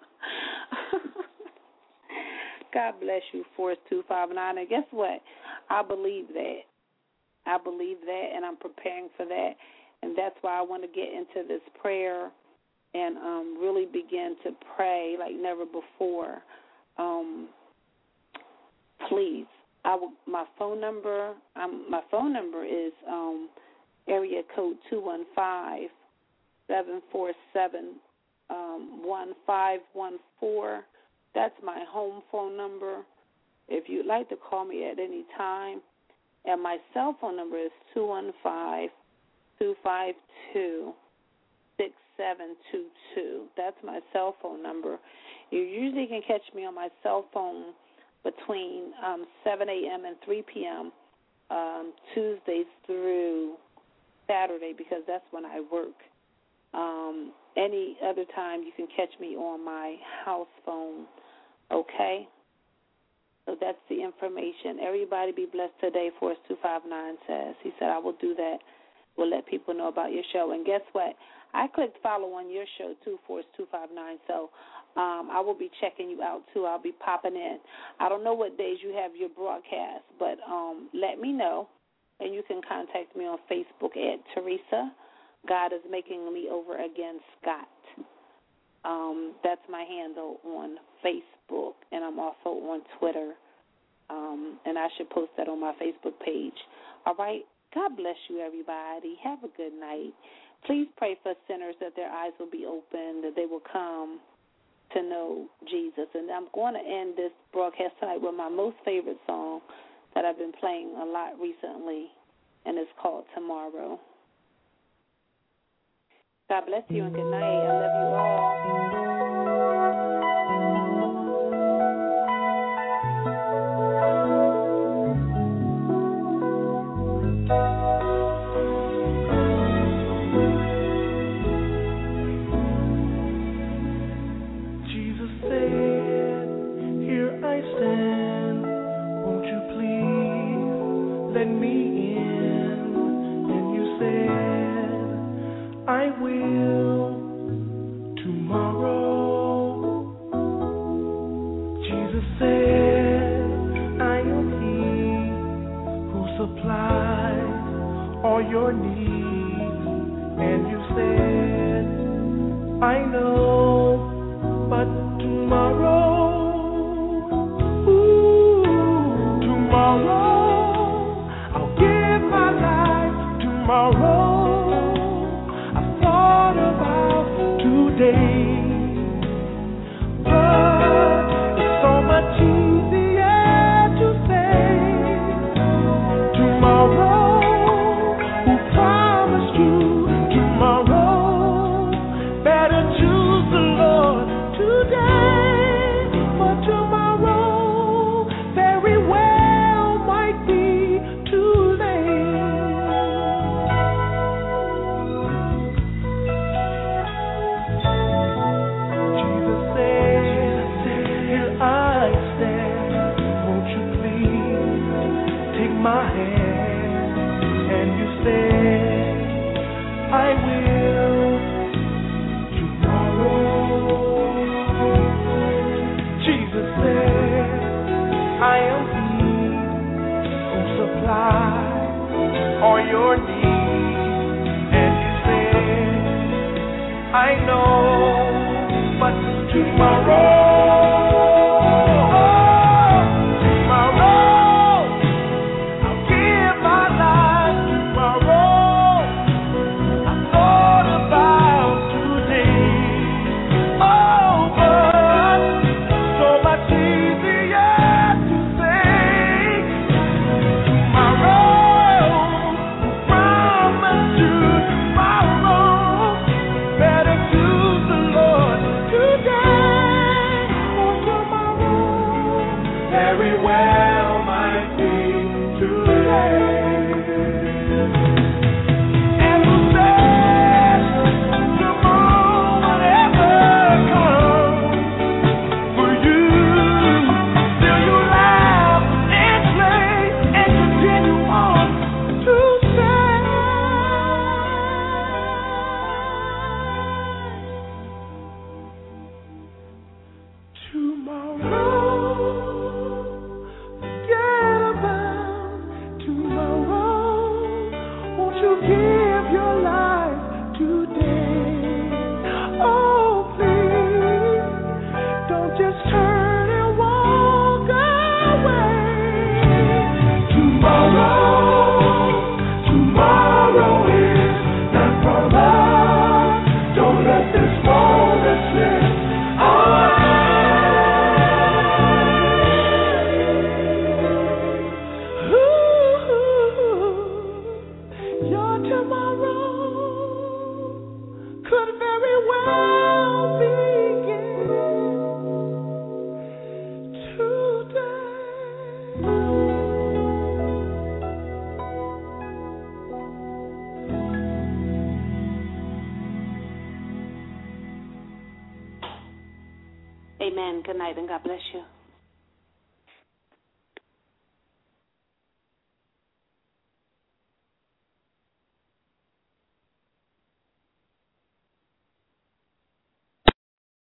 God bless you, Force two five nine. And guess what? I believe that. I believe that, and I'm preparing for that. And that's why I want to get into this prayer and um, really begin to pray like never before. Um, please, I will, my phone number, um, my phone number is um, area code two one five, seven four seven, one five one four. That's my home phone number. If you'd like to call me at any time, and my cell phone number is two one five, two five two, six seven two two. That's my cell phone number. You usually can catch me on my cell phone between um, seven a.m. and three p.m. Um, Tuesdays through Saturday, because that's when I work. Um, any other time you can catch me on my house phone, okay? So that's the information. Everybody be blessed today, Force two five nine says. He said, I will do that. We'll let people know about your show. And guess what? I clicked follow on your show, too, Force two five nine, so um, I will be checking you out, too. I'll be popping in. I don't know what days you have your broadcast, but um, let me know, and you can contact me on Facebook at Teresa. God is making me over again, Scott. Um, that's my handle on Facebook, and I'm also on Twitter, um, and I should post that on my Facebook page. All right? God bless you, everybody. Have a good night. Please pray for sinners that their eyes will be open, that they will come to know Jesus. And I'm going to end this broadcast tonight with my most favorite song that I've been playing a lot recently, and it's called Tomorrow. God bless you and good night. I love you all. Your needs, and you said, I know, but tomorrow, ooh, tomorrow, I'll give my life tomorrow. I thought about today, but it's so much easier to say tomorrow. Tomorrow, forget about tomorrow. Amen. Good night, and God bless you.